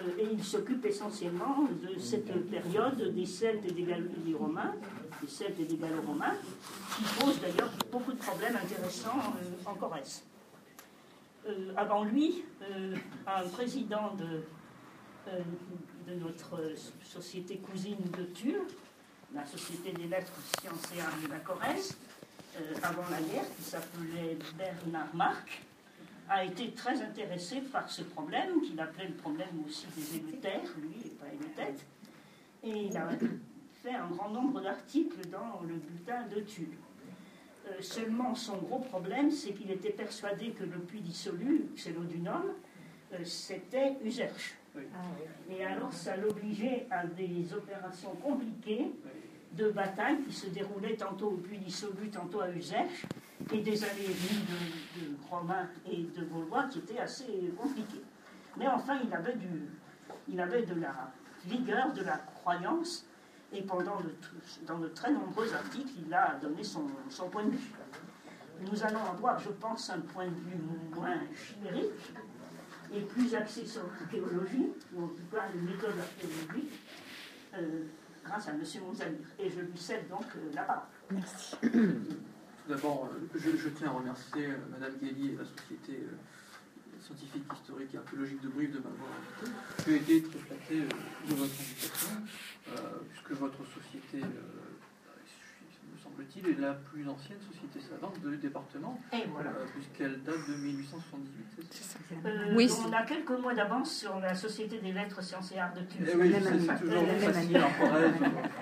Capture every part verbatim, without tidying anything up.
et il s'occupe essentiellement de cette période des Celtes et des, Gallo- des Romains, des Celtes et des Gallo-Romains, qui posent d'ailleurs beaucoup de problèmes intéressants euh, en Corrèze. Euh, avant lui, euh, un président de, euh, de notre société cousine de Tulle, la Société des Lettres, Sciences et Arts de la Corrèze, euh, avant la guerre, qui s'appelait Bernard Marc, a été très intéressé par ce problème, qu'il appelait le problème aussi des élétères, lui, et pas élétètes, et il a fait un grand nombre d'articles dans le bulletin de Tulle. Euh, seulement, son gros problème, c'est qu'il était persuadé que le puits dissolu, c'est l'eau du Nôme, euh, c'était Userche. Oui. Ah, oui. Et alors, ça l'obligeait à des opérations compliquées de bataille qui se déroulaient tantôt au puits dissolu, tantôt à Userche, et des allées et venues de, de Romains et de Gaulois qui étaient assez compliquées. Mais enfin, il avait, du, il avait de la vigueur, de la croyance, et pendant de, dans de très nombreux articles, il a donné son, son point de vue. Nous allons avoir, je pense, un point de vue moins chimérique et plus axé sur l'archéologie, ou en tout cas les méthodes archéologiques, euh, grâce à M. Monzalire. Et je lui cède donc euh, la parole. Merci. Tout d'abord, je, je tiens à remercier euh, Mme Guély et la Société euh, scientifique, historique et archéologique de Brive de m'avoir invité. J'ai été très flatté euh, de votre invitation, euh, puisque votre société, euh, me semble-t-il, est la plus ancienne société savante du département, et voilà. euh, puisqu'elle date de mille huit cent soixante-dix-huit. C'est ça. Euh, oui, on a quelques mois d'avance sur la Société des Lettres, Sciences et Arts de Tulle. Eh oui, c'est toujours facile en Corrèze.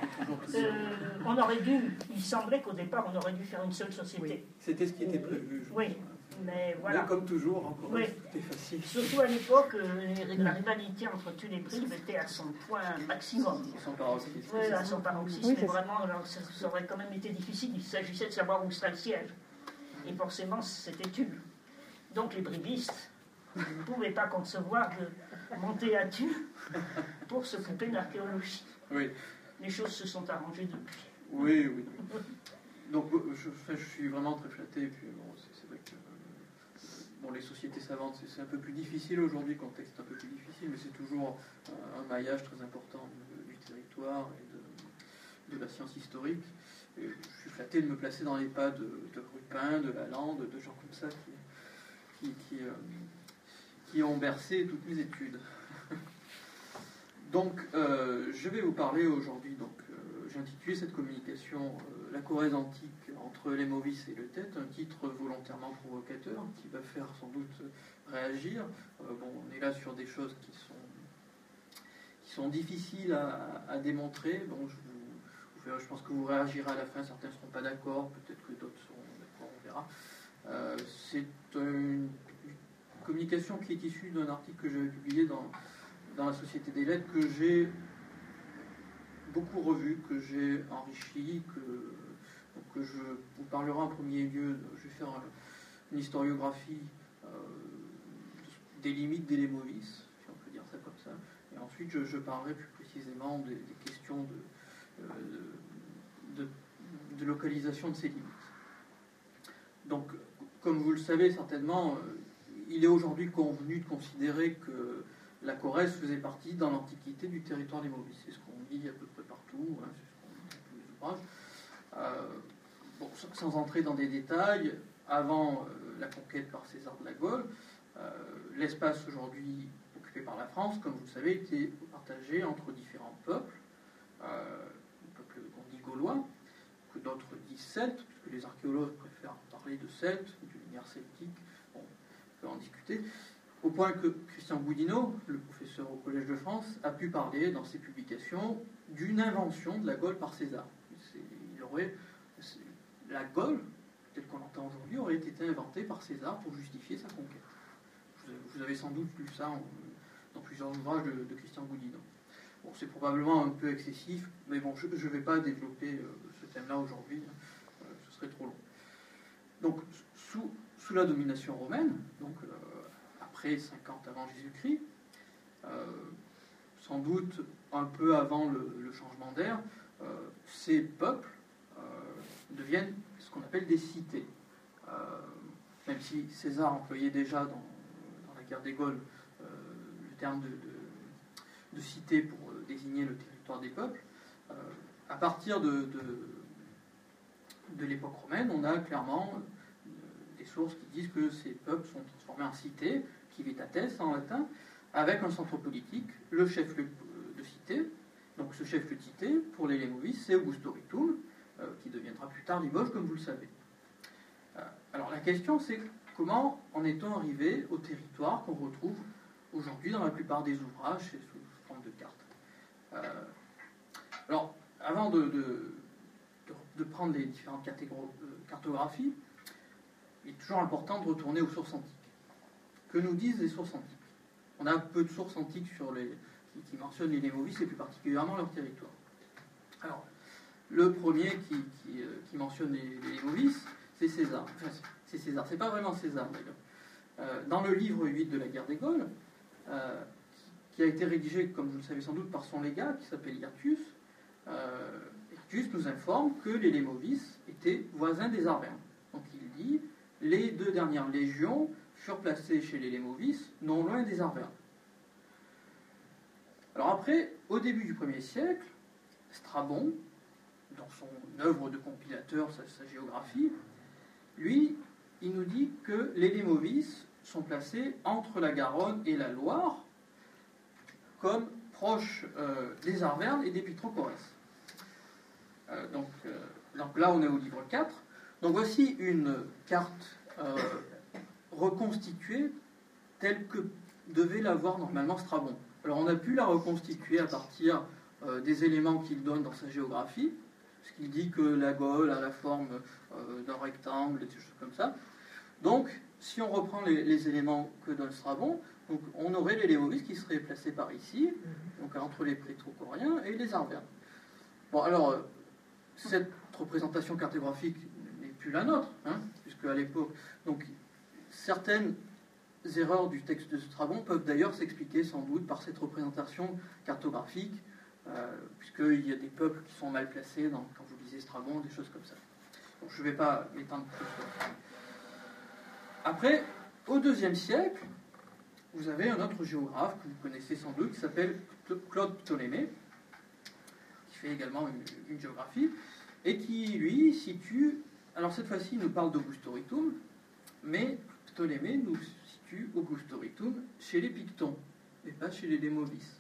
On aurait dû, il semblait qu'au départ, on aurait dû faire une seule société. Oui, c'était ce qui était prévu. Oui. Mais voilà. Mais comme toujours, en Corrèze, oui. tout est facile. Surtout à l'époque, la rivalité entre Tulle et Brive était à son point maximum. Son paroxysme. Oui, à son paroxysme. Oui, mais vraiment, alors, ça, ça aurait quand même été difficile. Il s'agissait de savoir où serait le siège. Et forcément, c'était Tulle. Donc les brivistes ne pouvaient pas concevoir de monter à Tulle pour s'occuper de l'archéologie. Oui. Les choses se sont arrangées depuis. Oui, oui. Donc je, je suis vraiment très flatté. Et puis, bon, c'est vrai que bon, les sociétés savantes, c'est un peu plus difficile aujourd'hui, le contexte est un peu plus difficile, mais c'est toujours un maillage très important du, du territoire et de, de la science historique. Et je suis flatté de me placer dans les pas de, de Rupin, de Lalande, de gens comme ça qui, qui, qui, euh, qui ont bercé toutes mes études. Donc, euh, je vais vous parler aujourd'hui, donc, euh, j'ai intitulé cette communication euh, La Corrèze antique entre les Maurice et le Tête, un titre volontairement provocateur qui va faire sans doute réagir. Euh, bon, on est là sur des choses qui sont, qui sont difficiles à, à démontrer. Bon, je, vous, je pense que vous réagirez à la fin, certains ne seront pas d'accord, peut-être que d'autres seront d'accord, on verra. Euh, c'est une, une communication qui est issue d'un article que j'avais publié dans dans la Société des Lettres, que j'ai beaucoup revu, que j'ai enrichi, que, que je vous parlerai en premier lieu. Je vais faire une historiographie euh, des limites des Lémovis, si on peut dire ça comme ça. Et ensuite, je, je parlerai plus précisément des, des questions de, de, de, de localisation de ces limites. Donc, comme vous le savez certainement, il est aujourd'hui convenu de considérer que la Corrèze faisait partie, dans l'Antiquité, du territoire des Maurice. C'est ce qu'on dit à peu près partout, hein, c'est ce qu'on dit dans tous les ouvrages. Euh, bon, sans entrer dans des détails, avant euh, la conquête par César de la Gaule, euh, l'espace aujourd'hui occupé par la France, comme vous le savez, était partagé entre différents peuples, euh, le peuple qu'on dit gaulois, que d'autres disent celtes, puisque les archéologues préfèrent parler de celtes, d'une lumière celtique, bon, on peut en discuter. Au point que Christian Boudinot, le professeur au Collège de France, a pu parler dans ses publications d'une invention de la Gaule par César. Il aurait, la Gaule, telle qu'on l'entend aujourd'hui, aurait été inventée par César pour justifier sa conquête. Vous avez, vous avez sans doute lu ça en, dans plusieurs ouvrages de, de Christian Boudinot. Bon, c'est probablement un peu excessif, mais bon, je ne vais pas développer euh, ce thème-là aujourd'hui, hein, euh, ce serait trop long. Donc, sous, sous la domination romaine, donc euh, après cinquante avant Jésus-Christ, euh, sans doute un peu avant le, le changement d'ère, euh, ces peuples euh, deviennent ce qu'on appelle des cités. Euh, même si César employait déjà dans, dans la guerre des Gaules euh, le terme de, de, de cité pour euh, désigner le territoire des peuples. Euh, à partir de, de, de l'époque romaine, on a clairement euh, des sources qui disent que ces peuples sont transformés en cités, civitates en latin, avec un centre politique, le chef-lieu de cité. Donc ce chef-lieu de cité, pour les Lémovis, c'est Augustoritum, euh, qui deviendra plus tard Limoges, comme vous le savez. Euh, alors la question, c'est comment en est-on arrivé au territoire qu'on retrouve aujourd'hui dans la plupart des ouvrages et sous forme de cartes. Euh, alors, avant de, de, de, de prendre les différentes cartographies, il est toujours important de retourner aux sources antiques. Que nous disent les sources antiques? On a peu de sources antiques sur les, qui, qui mentionnent les Lémovis et plus particulièrement leur territoire. Alors, le premier qui, qui, euh, qui mentionne les, les Lémovis, c'est César. Enfin, c'est César, c'est pas vraiment César d'ailleurs. Euh, dans le livre huit de la guerre des Gaules, euh, qui a été rédigé, comme vous le savez sans doute, par son légat, qui s'appelle Hirtius, euh, Hirtius nous informe que les Lémovis étaient voisins des Arvernes. Donc il dit, les deux dernières légions furent placées chez les Lémovis, non loin des Arvernes. Alors après, au début du premier siècle, Strabon, dans son œuvre de compilateur, sa, sa géographie, lui, il nous dit que les Lémovis sont placés entre la Garonne et la Loire, comme proches euh, des Arvernes et des Picrochorès. Euh, donc, euh, donc là, on est au livre quatre. Donc voici une carte euh, reconstituée telle que devait l'avoir normalement Strabon. Alors on a pu la reconstituer à partir euh, des éléments qu'il donne dans sa géographie, puisqu'il dit que la Gaule a la forme euh, d'un rectangle, et des choses comme ça. Donc, si on reprend les, les éléments que donne Strabon, donc on aurait les Lémovis qui seraient placés par ici, donc entre les Prétrocoriens et les Arvernes. Bon, alors, euh, cette représentation cartographique n'est plus la nôtre, hein, puisque à l'époque, donc certaines erreurs du texte de Strabon peuvent d'ailleurs s'expliquer sans doute par cette représentation cartographique, euh, puisqu'il y a des peuples qui sont mal placés dans, quand vous lisez Strabon, des choses comme ça. Donc, je ne vais pas m'étendre plus sur ça. Après, au deuxième siècle, vous avez un autre géographe que vous connaissez sans doute, qui s'appelle Claude Ptolémée, qui fait également une, une géographie, et qui, lui, situe... Alors cette fois-ci, il nous parle d'Augustoritum, mais Ptolémée nous situe Augustoritum chez les Pictons, et pas chez les Lémovis.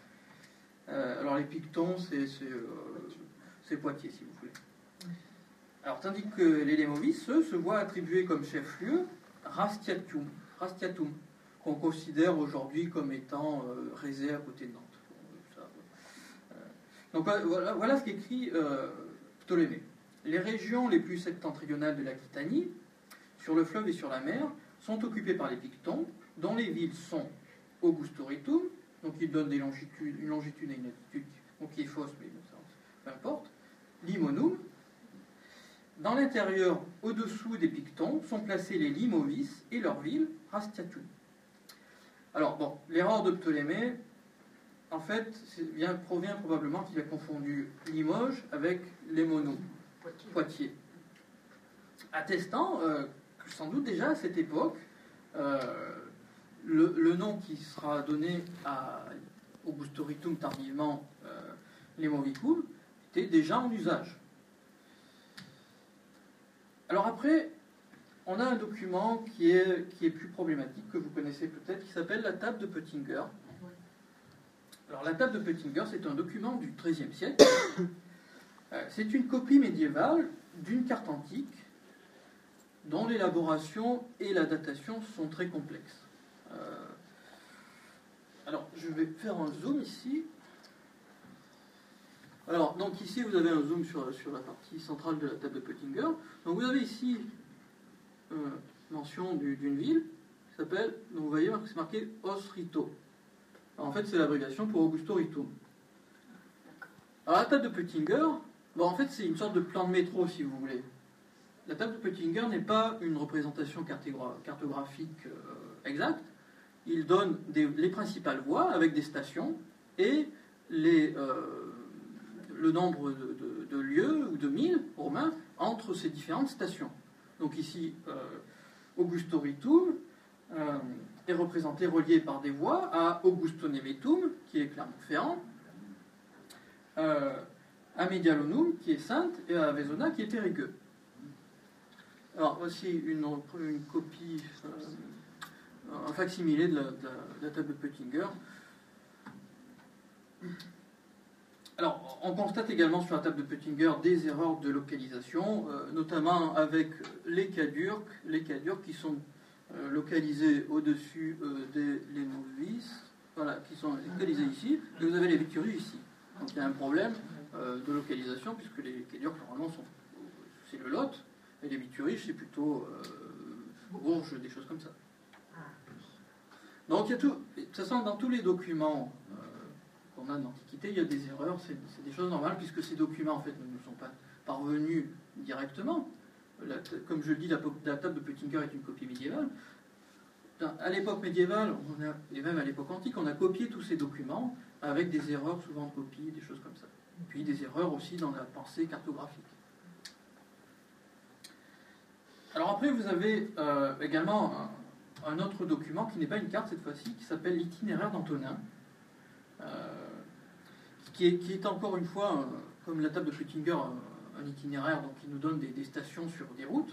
Euh, alors les Pictons, c'est, c'est, euh, c'est Poitiers, si vous voulez. Alors, tandis que les Lémovis, eux, se voient attribuer comme chef-lieu Rastiatum, Rastiatum, qu'on considère aujourd'hui comme étant euh, Rézé à côté de Nantes. Ça, euh, donc voilà, voilà ce qu'écrit euh, Ptolémée. Les régions les plus septentrionales de l'Aquitanie, sur le fleuve et sur la mer, sont occupées par les Pictons, dont les villes sont Augustoritum, donc ils donnent des longitudes, une longitude et une latitude, donc qui est fausse, mais bon, ça, peu importe. Limonum. Dans l'intérieur, au-dessous des Pictons, sont placés les Limovis et leur ville, Rastiatum. Alors, bon, l'erreur de Ptolémée, en fait, vient, provient probablement qu'il a confondu Limoges avec Lémonum, Poitiers. Poitiers. Attestant euh, que sans doute déjà à cette époque, euh, le, le nom qui sera donné à Augustoritum tardivement, euh, Lemovicum, était déjà en usage. Alors après, on a un document qui est, qui est plus problématique, que vous connaissez peut-être, qui s'appelle la table de Peutinger. Alors la table de Peutinger, c'est un document du treizième siècle. C'est une copie médiévale d'une carte antique dont l'élaboration et la datation sont très complexes. Euh, alors, je vais faire un zoom ici. Alors, donc ici, vous avez un zoom sur, sur la partie centrale de la table de Peutinger. Donc, vous avez ici euh, mention du, d'une ville qui s'appelle, donc vous voyez, c'est marqué Osrito. Alors, en fait, c'est l'abréviation pour Augustoritum. Alors, la table de Peutinger, bon, en fait, c'est une sorte de plan de métro, si vous voulez. La table de Peutinger n'est pas une représentation cartogra- cartographique euh, exacte. Il donne des, les principales voies avec des stations et les... Euh, le nombre de, de, de lieues ou de milles romains entre ces différentes stations. Donc ici, euh, Augustoritum euh, est représenté, relié par des voies à Augustonemetum, qui qui est Clermont-Ferrand, euh, à Medialonum, qui est Saintes, et à Vezona, qui est Périgueux. Alors, voici une, une copie, euh, un facsimilé de la, de, la, de la table de Peutinger. Alors, on constate également sur la table de Peutinger des erreurs de localisation, euh, notamment avec les cadurques, les cadurques qui sont euh, localisés au-dessus euh, des lémovis, voilà, qui sont localisés ici, et vous avez les victuries ici. Donc il y a un problème euh, de localisation, puisque les cadurques, normalement, sont, c'est le Lot, et les victuries, c'est plutôt euh, Bourges, des choses comme ça. Donc il y a tout, de toute façon, dans tous les documents euh, qu'on a de l'Antiquité, il y a des erreurs, c'est, c'est des choses normales, puisque ces documents, en fait, ne nous sont pas parvenus directement. La, comme je le dis, la, la table de Peutinger est une copie médiévale. À l'époque médiévale, on a, et même à l'époque antique, on a copié tous ces documents avec des erreurs souvent de copie, des choses comme ça. Puis des erreurs aussi dans la pensée cartographique. Alors après, vous avez euh, également un, un autre document qui n'est pas une carte cette fois-ci, qui s'appelle l'itinéraire d'Antonin, euh, qui, est, qui est encore une fois, euh, comme la table de Peutinger, un, un itinéraire donc, qui nous donne des, des stations sur des routes.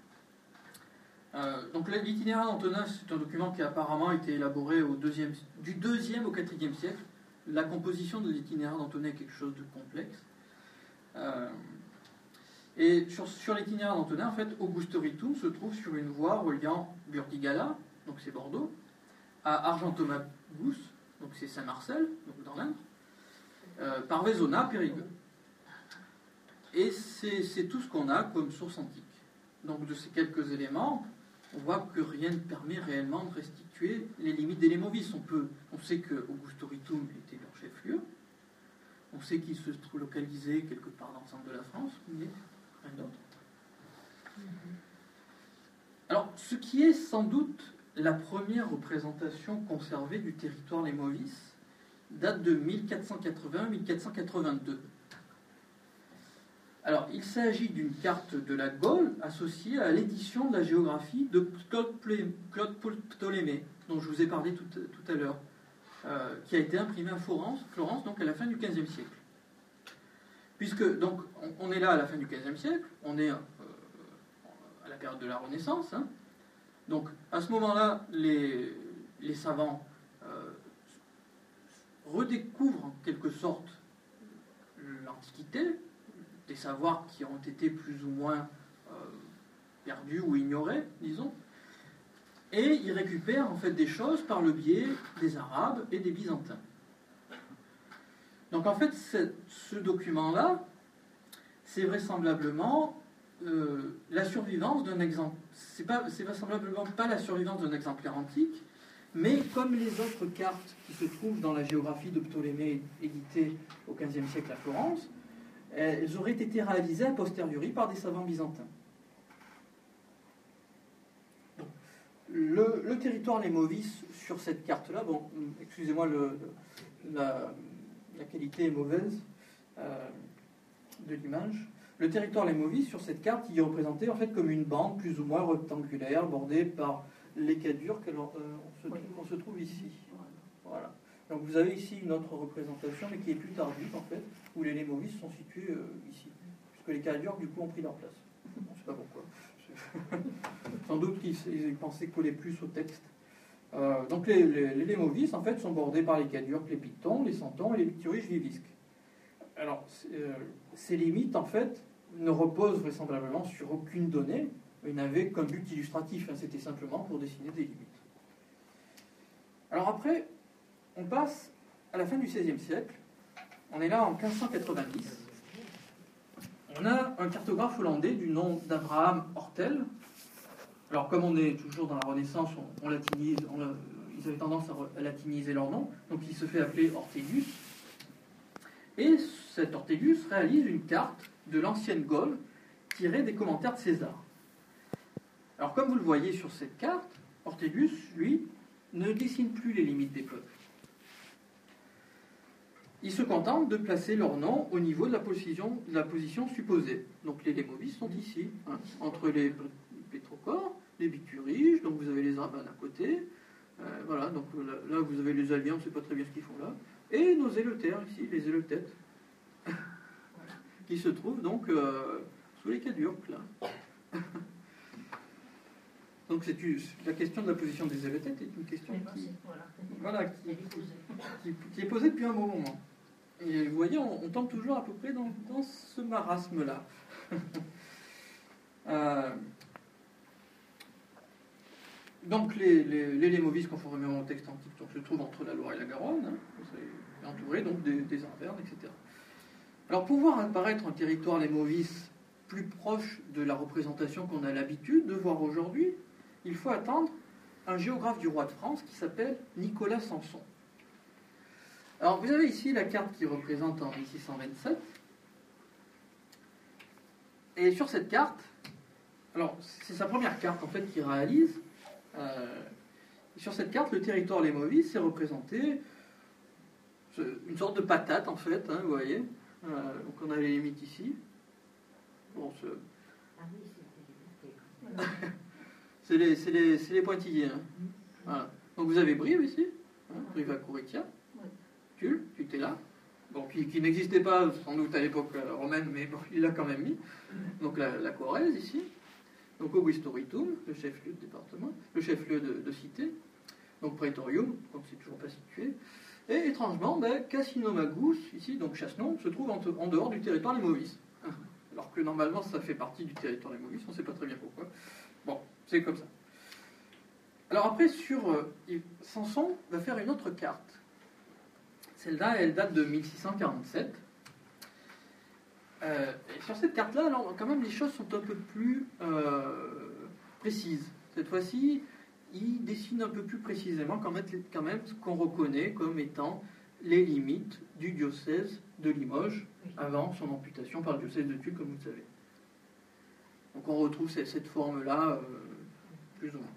Euh, donc l'itinéraire d'Antonin, c'est un document qui a apparemment été élaboré au deuxième, du deuxième au quatrième siècle. La composition de l'itinéraire d'Antonin est quelque chose de complexe. Euh, et sur, sur l'itinéraire d'Antonin, en fait, Augustoritum se trouve sur une voie reliant Burdigala, donc c'est Bordeaux, à Argentomagus, donc c'est Saint-Marcel, donc dans l'Indre, euh, par Vezona, Périgueux. Et c'est, c'est tout ce qu'on a comme source antique. Donc de ces quelques éléments, on voit que rien ne permet réellement de restituer les limites des Lémovis. On, peut, on sait que Augustoritum était leur chef-lieu, on sait qu'ils se trouvent localisés quelque part dans le centre de la France, mais rien d'autre. Alors, ce qui est sans doute la première représentation conservée du territoire Lémovis date de mille quatre cent quatre-vingt à mille quatre cent quatre-vingt-deux. Alors, il s'agit d'une carte de la Gaule associée à l'édition de la géographie de Claude Ptolémée, dont je vous ai parlé tout, tout à l'heure, euh, qui a été imprimée à Florence, Florence, donc à la fin du quinzième siècle. Puisque, donc, on, on est là à la fin du quinzième siècle, on est euh, à la période de la Renaissance, hein. Donc, à ce moment-là, les, les savants euh, redécouvrent en quelque sorte l'Antiquité, des savoirs qui ont été plus ou moins euh, perdus ou ignorés, disons, et ils récupèrent en fait des choses par le biais des Arabes et des Byzantins. Donc en fait, ce document-là, c'est vraisemblablement euh, la survivance d'un exemple. C'est pas, c'est vraisemblablement pas la survivance d'un exemplaire antique, mais comme les autres cartes qui se trouvent dans la géographie de Ptolémée éditée au quinzième siècle à Florence, elles auraient été réalisées a posteriori par des savants byzantins. Donc, le, le territoire Lémovis sur cette carte-là, bon, excusez-moi, le, la, la qualité est mauvaise euh, de l'image. Le territoire Lémovis sur cette carte, il est représenté en fait comme une bande plus ou moins rectangulaire bordée par les cadurques. Alors, euh, on, se trouve, on se trouve ici. Voilà. Donc vous avez ici une autre représentation, mais qui est plus tardive en fait, où les Lémovis sont situés euh, ici, puisque les cadurques du coup ont pris leur place. On ne sait pas pourquoi. Sans doute qu'ils ils pensaient coller plus au texte. Euh, donc les, les, les Lémovis en fait sont bordés par les cadurques, les pictons, les santons et les victuriges vivisques. Alors euh, ces limites en fait ne reposent vraisemblablement sur aucune donnée, mais n'avaient qu'un but illustratif. Hein, c'était simplement pour dessiner des limites. Alors après, on passe à la fin du seizième siècle. On est là en quinze cent quatre-vingt-dix. On a un cartographe hollandais du nom d'Abraham Hortel. Alors, comme on est toujours dans la Renaissance, on, on latinise, on, ils avaient tendance à latiniser leur nom. Donc, il se fait appeler Ortelius. Et cet Ortelius réalise une carte de l'ancienne Gaule tirée des commentaires de César. Alors, comme vous le voyez sur cette carte, Ortelius, lui, ne dessine plus les limites des peuples. Ils se contentent de placer leur nom au niveau de la position, de la position supposée. Donc les Lémovis sont ici, hein, entre les pétrocores, les Bituriges, donc vous avez les Arabes à côté. Euh, voilà, donc là, là, vous avez les Aliens, on ne sait pas très bien ce qu'ils font là. et nos éleuthères ici, les éleuthètes, qui se trouvent donc euh, sous les cadurques, là. Donc c'est une, la question de la position des éleuthètes est une question qui, voilà, qui, qui, qui est posée depuis un bon moment. Et vous voyez, on, on tombe toujours à peu près dans, dans ce marasme-là. euh, donc les, les, les Lémovis, conformément au texte antique, donc, se trouvent entre la Loire et la Garonne, hein, c'est entouré donc des, des Arvernes, et cetera. Alors pour voir apparaître un territoire Lémovis plus proche de la représentation qu'on a l'habitude de voir aujourd'hui, il faut attendre un géographe du roi de France qui s'appelle Nicolas Sanson. Alors vous avez ici la carte qui représente en mille six cent vingt-sept. Et sur cette carte, alors c'est sa première carte en fait qu'il réalise. Euh, sur cette carte, le territoire Lémovis est représenté une sorte de patate en fait, hein, vous voyez. Euh, donc on a les limites ici. Bon, ce... c'est les, c'est les, c'est les pointillés. Hein. Voilà. Donc vous avez Brive ici, hein, Brive à Courritia, Tulle, Tutela, bon, qui, qui n'existait pas sans doute à l'époque romaine, mais bon, il l'a quand même mis. Donc la, la Corrèze ici, donc Augustoritum, le chef-lieu de département, le chef-lieu de, de cité, donc Praetorium, donc c'est toujours pas situé. Et étrangement, ben, Cassinomagus, ici, donc Chassenon, se trouve en, en dehors du territoire Lémovis. Alors que normalement ça fait partie du territoire Lémovis, on ne sait pas très bien pourquoi. Bon, c'est comme ça. Alors après, sur euh, Sanson va faire une autre carte. Celle-là, elle date de mille six cent quarante-sept. Euh, et sur cette carte-là, alors, quand même, les choses sont un peu plus euh, précises. Cette fois-ci, il dessine un peu plus précisément quand même, quand même ce qu'on reconnaît comme étant les limites du diocèse de Limoges avant son amputation par le diocèse de Tulle, comme vous le savez. Donc on retrouve cette, cette forme-là, euh, plus ou moins.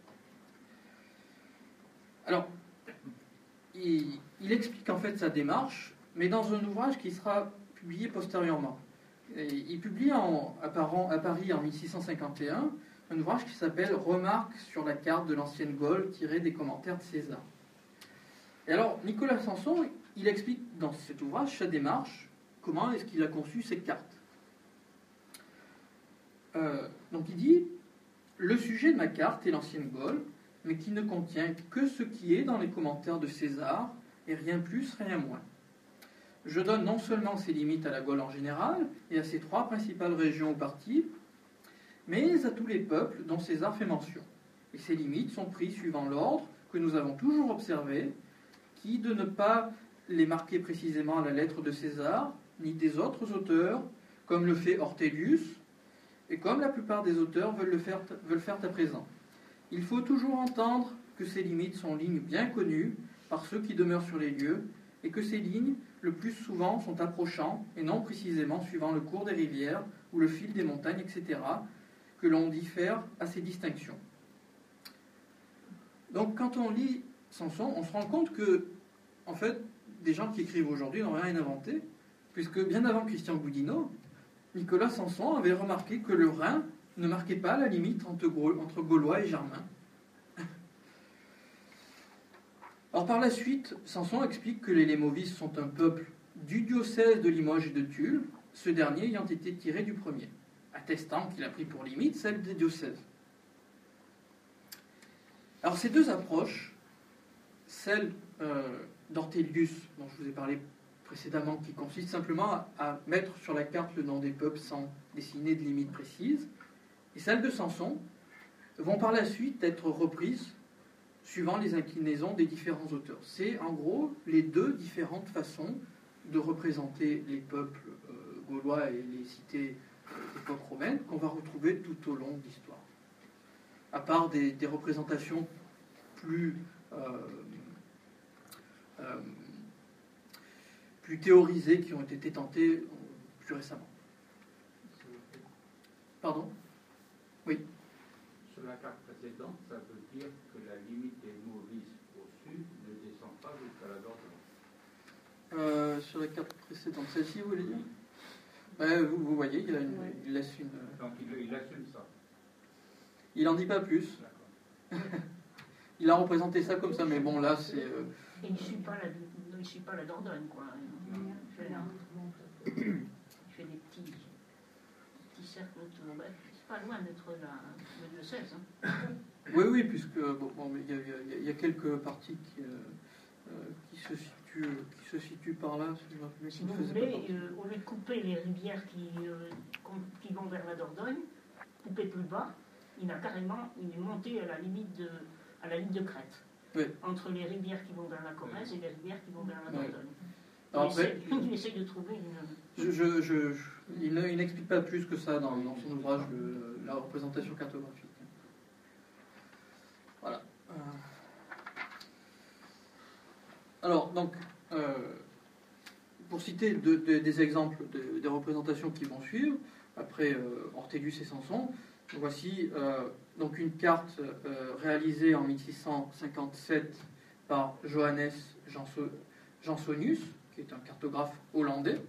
Alors, il, il explique en fait sa démarche, mais dans un ouvrage qui sera publié postérieurement. Et il publie en, à, Paris, à Paris en mille six cent cinquante et un un ouvrage qui s'appelle « Remarques sur la carte de l'ancienne Gaule tirée des commentaires de César ». Et alors, Nicolas Sanson, il explique dans cet ouvrage sa démarche, comment est-ce qu'il a conçu cette carte. Euh, donc il dit « Le sujet de ma carte est l'ancienne Gaule, mais qui ne contient que ce qui est dans les commentaires de César, et rien plus, rien moins. Je donne non seulement ses limites à la Gaule en général, et à ses trois principales régions ou parties, mais à tous les peuples dont César fait mention. Et ces limites sont prises suivant l'ordre que nous avons toujours observé, qui de ne pas les marquer précisément à la lettre de César, ni des autres auteurs, comme le fait Ortelius, et comme la plupart des auteurs veulent le faire, veulent faire à présent. Il faut toujours entendre que ces limites sont lignes bien connues par ceux qui demeurent sur les lieux, et que ces lignes, le plus souvent, sont approchant, et non précisément suivant le cours des rivières, ou le fil des montagnes, et cetera, que l'on diffère à ces distinctions. Donc quand on lit Sanson, on se rend compte que, en fait, des gens qui écrivent aujourd'hui n'ont rien inventé, puisque bien avant Christian Boudinot, Nicolas Sanson avait remarqué que le Rhin ne marquait pas la limite entre, entre Gaulois et Germains. Alors par la suite, Sanson explique que les Lémovis sont un peuple du diocèse de Limoges et de Tulle, ce dernier ayant été tiré du premier, attestant qu'il a pris pour limite celle des diocèses. Alors ces deux approches, celle euh, d'Ortelius, dont je vous ai parlé précédemment, qui consiste simplement à, à mettre sur la carte le nom des peuples sans dessiner de limite précise, et celle de Sanson, vont par la suite être reprises suivant les inclinaisons des différents auteurs. C'est en gros les deux différentes façons de représenter les peuples euh, gaulois et les cités d'époque romaine qu'on va retrouver tout au long de l'histoire. À part des, des représentations plus, euh, euh, plus théorisées qui ont été tentées plus récemment. Pardon ? Oui. Sur la carte précédente, ça veut dire que la limite des Lémovis au sud ne descend pas jusqu'à la Dordogne. Euh, sur la carte précédente, celle-ci, vous voulez dire ? Ben, vous, vous voyez, il, a une, il laisse une... Donc il, il assume ça. Il n'en dit pas plus. Il a représenté ça comme ça, mais bon, là, c'est... Euh... Il ne suit pas la, ne suit pas la Dordogne, quoi. Il fait, il fait des petits, petits cercles autour. Ben, c'est pas loin d'être là, le diocèse. Hein. Oui, oui, puisque bon, bon, il, y a, il, y a, il y a quelques parties qui, euh, qui, se situent, qui se situent par là. Si, si vous voulez, euh, au lieu de couper les rivières qui, euh, qui vont vers la Dordogne, couper plus bas, il a carrément il est monté à la limite de, à la ligne de crête. Oui. Entre les rivières qui vont vers la Corrèze et les rivières qui vont vers la Dordogne. Oui. Alors il, après, essaie, il essaie de trouver une... Je, je, je, je, il n'explique pas plus que ça dans, dans son ouvrage, le, la représentation cartographique. Voilà. Euh... Alors, donc, euh, pour citer de, de, des exemples de, des représentations qui vont suivre, après euh, Ortelius et Sanson, voici euh, donc une carte euh, réalisée en mille six cent cinquante-sept par Johannes Jansonius, qui est un cartographe hollandais,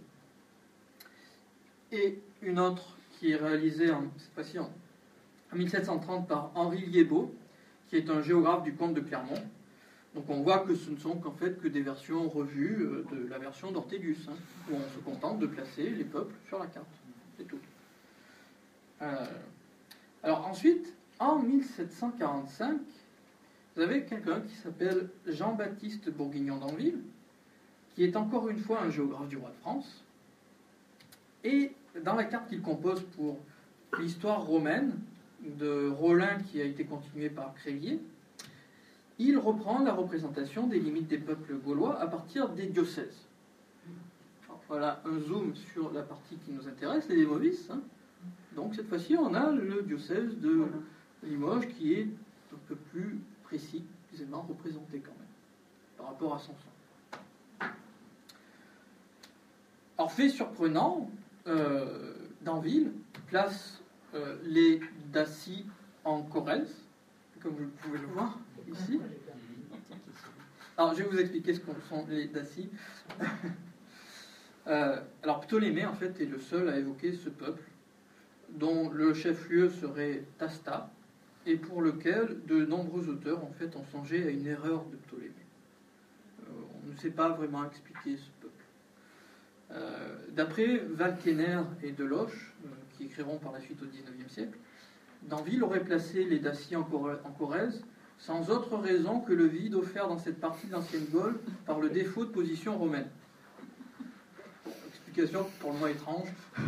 et une autre qui est réalisée en, cette fois-ci en, en mille sept cent trente par Henri Liébaud, qui est un géographe du comte de Clermont. Donc on voit que ce ne sont qu'en fait que des versions revues de la version d'Ortelius, hein, où on se contente de placer les peuples sur la carte. C'est tout. Euh, alors ensuite, en mille sept cent quarante-cinq, vous avez quelqu'un qui s'appelle Jean-Baptiste Bourguignon d'Anville, qui est encore une fois un géographe du roi de France. Et dans la carte qu'il compose pour l'histoire romaine de Rollin, qui a été continuée par Crévier, il reprend la représentation des limites des peuples gaulois à partir des diocèses. Alors, voilà un zoom sur la partie qui nous intéresse, les Limovis. Hein. Donc cette fois-ci, on a le diocèse de Limoges qui est un peu plus précis, précisément représenté quand même, par rapport à Sanson. Alors, fait surprenant, euh, Danville place euh, les Dacie en Corrèze, comme vous pouvez le voir ici. Alors, je vais vous expliquer ce que sont les Dacie. euh, alors, Ptolémée, en fait, est le seul à évoquer ce peuple, dont le chef-lieu serait Tasta, et pour lequel de nombreux auteurs, en fait, ont songé à une erreur de Ptolémée. Euh, on ne sait pas vraiment expliquer ce peuple. Euh, d'après Valkener et Deloche, euh, qui écriront par la suite au dix-neuvième siècle, Danville aurait placé les Dacie en, Corrèze, en Corrèze sans autre raison que le vide offert dans cette partie de l'ancienne Gaule par le défaut de position romaine. Bon, explication pour le moins étrange.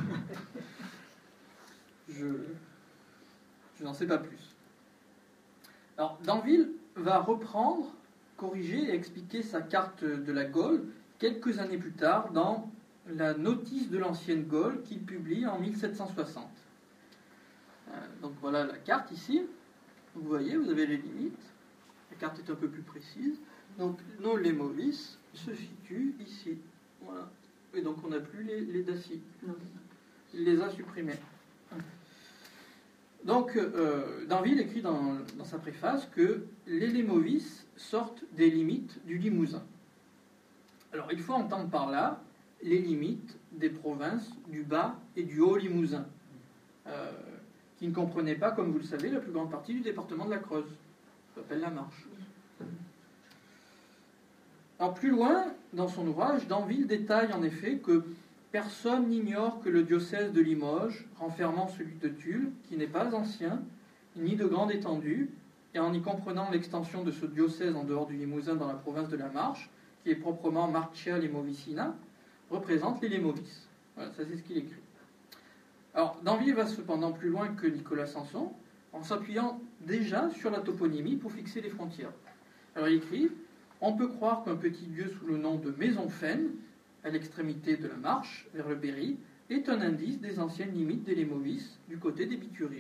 Je, je n'en sais pas plus. Alors, Danville va reprendre, corriger et expliquer sa carte de la Gaule quelques années plus tard dans la notice de l'ancienne Gaule qu'il publie en mille sept cent soixante. Euh, donc voilà la carte ici. Vous voyez, vous avez les limites. La carte est un peu plus précise. Donc nos Limovis se situent ici. Voilà. Et donc on n'a plus les, les Dacie. Il les a supprimés. Donc euh, Danville écrit dans, dans sa préface que les Limovis sortent des limites du Limousin. Alors il faut entendre par là les limites des provinces du Bas et du Haut Limousin, euh, qui ne comprenaient pas, comme vous le savez, la plus grande partie du département de la Creuse. Ça s'appelle la Marche. Alors plus loin, dans son ouvrage, Danville détaille en effet que personne n'ignore que le diocèse de Limoges, renfermant celui de Tulle, qui n'est pas ancien, ni de grande étendue, et en y comprenant l'extension de ce diocèse en dehors du Limousin dans la province de la Marche, qui est proprement Marcia Limovicina, représente les Limovis. Voilà, ça c'est ce qu'il écrit. Alors, Danville va cependant plus loin que Nicolas Sanson, en s'appuyant déjà sur la toponymie pour fixer les frontières. Alors il écrit « On peut croire qu'un petit lieu sous le nom de Maisonfaine, à l'extrémité de la Marche, vers le Berry, est un indice des anciennes limites des Limovis du côté des Bituriges. »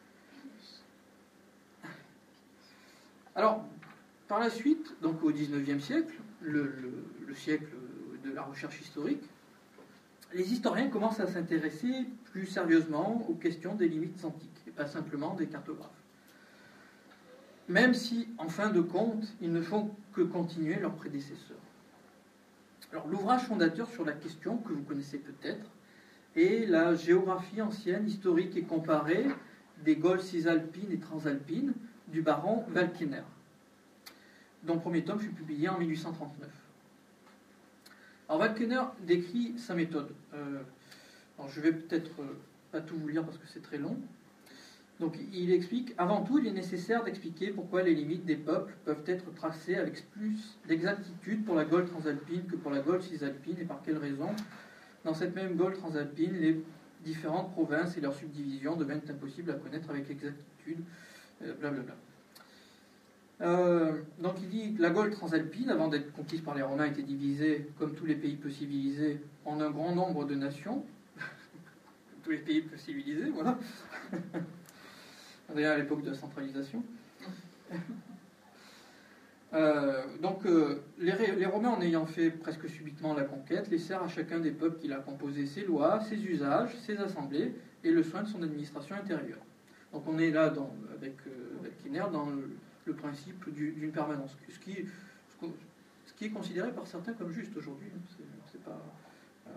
Alors, par la suite, donc au dix-neuvième siècle, le, le, le siècle de la recherche historique, les historiens commencent à s'intéresser plus sérieusement aux questions des limites antiques, et pas simplement des cartographes. Même si, en fin de compte, ils ne font que continuer leurs prédécesseurs. Alors, l'ouvrage fondateur sur la question, que vous connaissez peut-être, est la géographie ancienne, historique et comparée des Gaules cisalpines et transalpines du baron Valkener, dont le premier tome fut publié en mille huit cent trente-neuf. Alors Walkener décrit sa méthode. Euh, alors je vais peut-être euh, pas tout vous lire parce que c'est très long. Donc il explique, avant tout, il est nécessaire d'expliquer pourquoi les limites des peuples peuvent être tracées avec plus d'exactitude pour la Gaule transalpine que pour la Gaule cisalpine, et par quelle raison. Dans cette même Gaule transalpine, les différentes provinces et leurs subdivisions deviennent impossibles à connaître avec exactitude, euh, blablabla. Euh, donc il dit que la Gaule transalpine, avant d'être conquise par les Romains, était divisée, comme tous les pays peu civilisés, en un grand nombre de nations. Tous les pays peu civilisés, voilà. À l'époque de la centralisation. Euh, donc, euh, les, les Romains, en ayant fait presque subitement la conquête, laissèrent à chacun des peuples qui l'a composé ses lois, ses usages, ses assemblées et le soin de son administration intérieure. Donc, on est là, dans, avec euh, Walkener, dans le, le principe du, d'une permanence, ce qui, ce qui est considéré par certains comme juste aujourd'hui. C'est, c'est pas. Euh,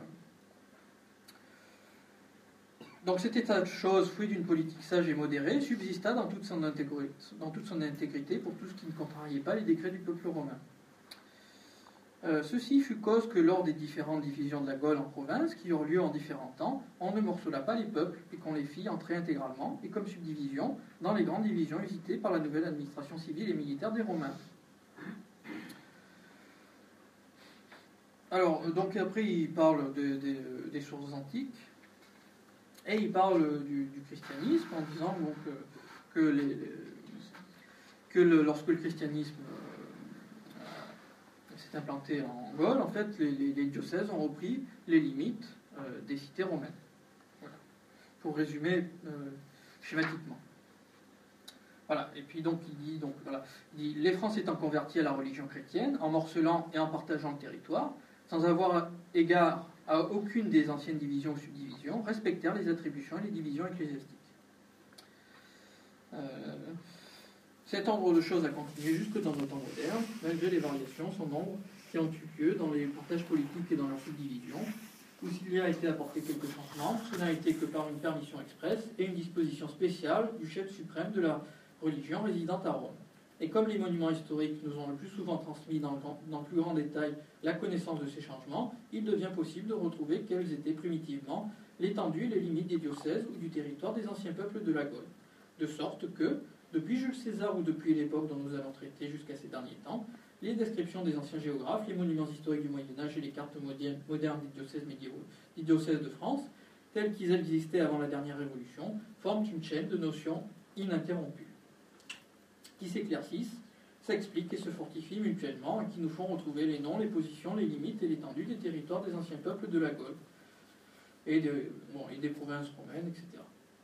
Donc cet état de choses, fruit d'une politique sage et modérée, subsista dans toute, son intégrité, dans toute son intégrité pour tout ce qui ne contrariait pas les décrets du peuple romain. Euh, ceci fut cause que lors des différentes divisions de la Gaule en province, qui eurent lieu en différents temps, on ne morcela pas les peuples et qu'on les fit entrer intégralement, et comme subdivision, dans les grandes divisions usitées par la nouvelle administration civile et militaire des Romains. Alors, donc après il parle de, de, des sources antiques. Et il parle du, du christianisme en disant donc, que, que, les, les, que le, lorsque le christianisme euh, s'est implanté en Gaule, en fait, les, les, les diocèses ont repris les limites euh, des cités romaines. Voilà. Pour résumer euh, schématiquement. Voilà. Et puis donc il dit donc voilà, il dit, les Francs étant convertis à la religion chrétienne, en morcelant et en partageant le territoire, sans avoir égard à aucune des anciennes divisions ou subdivisions, respectèrent les attributions et les divisions ecclésiastiques. Euh, cet ordre de choses a continué jusque dans nos temps modernes, malgré les variations sans nombre qui ont eu lieu dans les partages politiques et dans leurs subdivisions, où s'il y a été apporté quelques changements, ce n'a été que par une permission expresse et une disposition spéciale du chef suprême de la religion résidant à Rome. Et comme les monuments historiques nous ont le plus souvent transmis dans le, dans le plus grand détail la connaissance de ces changements, il devient possible de retrouver quelles étaient primitivement l'étendue et les limites des diocèses ou du territoire des anciens peuples de la Gaule. De sorte que, depuis Jules César ou depuis l'époque dont nous allons traiter jusqu'à ces derniers temps, les descriptions des anciens géographes, les monuments historiques du Moyen-Âge et les cartes modernes des diocèses médiévaux, des diocèses de France, tels qu'ils existaient avant la dernière Révolution, forment une chaîne de notions ininterrompues, qui s'éclaircissent, s'expliquent et se fortifient mutuellement, et qui nous font retrouver les noms, les positions, les limites et l'étendue des territoires des anciens peuples de la Gaule, et, de, bon, et des provinces romaines, et cetera.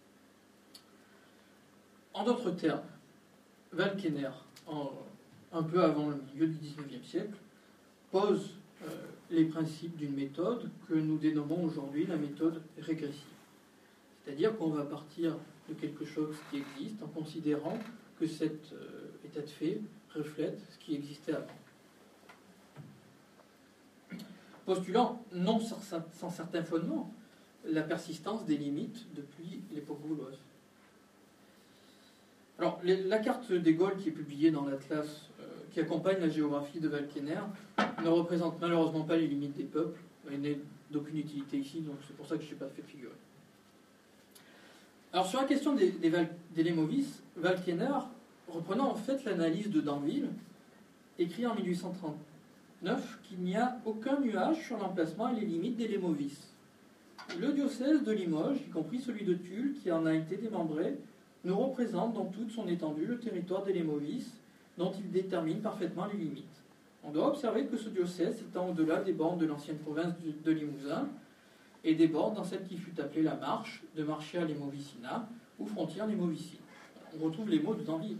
En d'autres termes, Walkener, en, un peu avant le milieu du dix-neuvième siècle, pose euh, les principes d'une méthode que nous dénommons aujourd'hui la méthode régressive. C'est-à-dire qu'on va partir de quelque chose qui existe en considérant que cet euh, état de fait reflète ce qui existait avant. Postulant, non sans, sans certain fondement, la persistance des limites depuis l'époque gauloise. Alors, les, la carte des Gaules qui est publiée dans l'Atlas euh, qui accompagne la géographie de Walkener ne représente malheureusement pas les limites des peuples, et n'est d'aucune utilité ici, donc c'est pour ça que je ne suis pas fait figurer. Alors, sur la question des, des, des Lemovis, Walkener, reprenant en fait l'analyse de Danville, écrit en mille huit cent trente-neuf qu'il n'y a aucun nuage sur l'emplacement et les limites des Lemovis. Le diocèse de Limoges, y compris celui de Tulle, qui en a été démembré, nous représente dans toute son étendue le territoire des Lemovis, dont il détermine parfaitement les limites. On doit observer que ce diocèse s'étend au-delà des bornes de l'ancienne province de Limousin et des bornes dans celle qui fut appelée la Marche, de Marchia Lemovicina, ou frontière Lemovicine. On retrouve les mots de Danville.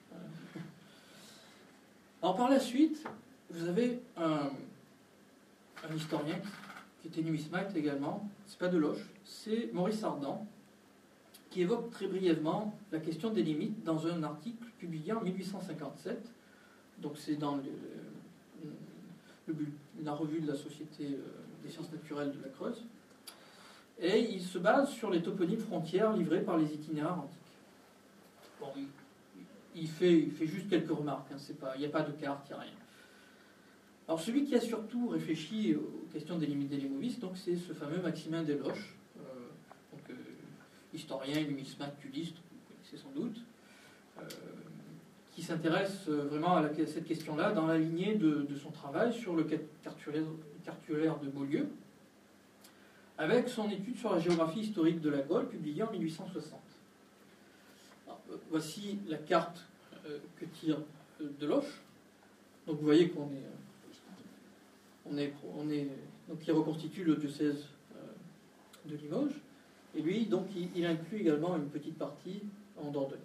Alors par la suite, vous avez un, un historien qui était numismate également, c'est pas Deloche, c'est Maurice Ardan, qui évoque très brièvement la question des limites dans un article publié en mille huit cent cinquante-sept. Donc c'est dans le, le, le, la revue de la Société des sciences naturelles de la Creuse. Et il se base sur les toponymes frontières livrés par les itinéraires antiques. Bon, il, il, fait, il fait juste quelques remarques, hein, c'est pas, il n'y a pas de carte, il n'y a rien. Alors celui qui a surtout réfléchi aux questions des limites des limovis, donc c'est ce fameux Maximin Desloches, euh, donc, euh, historien, numismatuliste, vous connaissez sans doute, euh, qui s'intéresse vraiment à, la, à cette question-là dans la lignée de, de son travail sur le cartulaire, cartulaire de Beaulieu, avec son étude sur la géographie historique de la Gaule, publiée en mille huit cent soixante. Alors, voici la carte euh, que tire euh, Desloches. Donc vous voyez qu'on est, euh, on est, on est, donc il reconstitue le diocèse euh, de Limoges, et lui, donc, il, il inclut également une petite partie en Dordogne.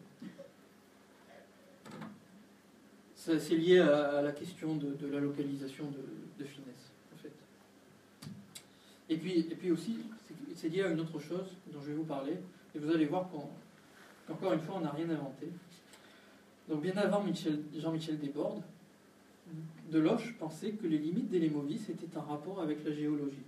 Ça, c'est lié à, à la question de, de la localisation de, de Finesse, en fait. Et puis, et puis aussi, c'est, c'est lié à une autre chose dont je vais vous parler, et vous allez voir qu'on, qu'encore une fois, on n'a rien inventé. Donc bien avant Michel, Jean-Michel Desbordes, Desloches pensait que les limites des Lémovis étaient en rapport avec la géologie.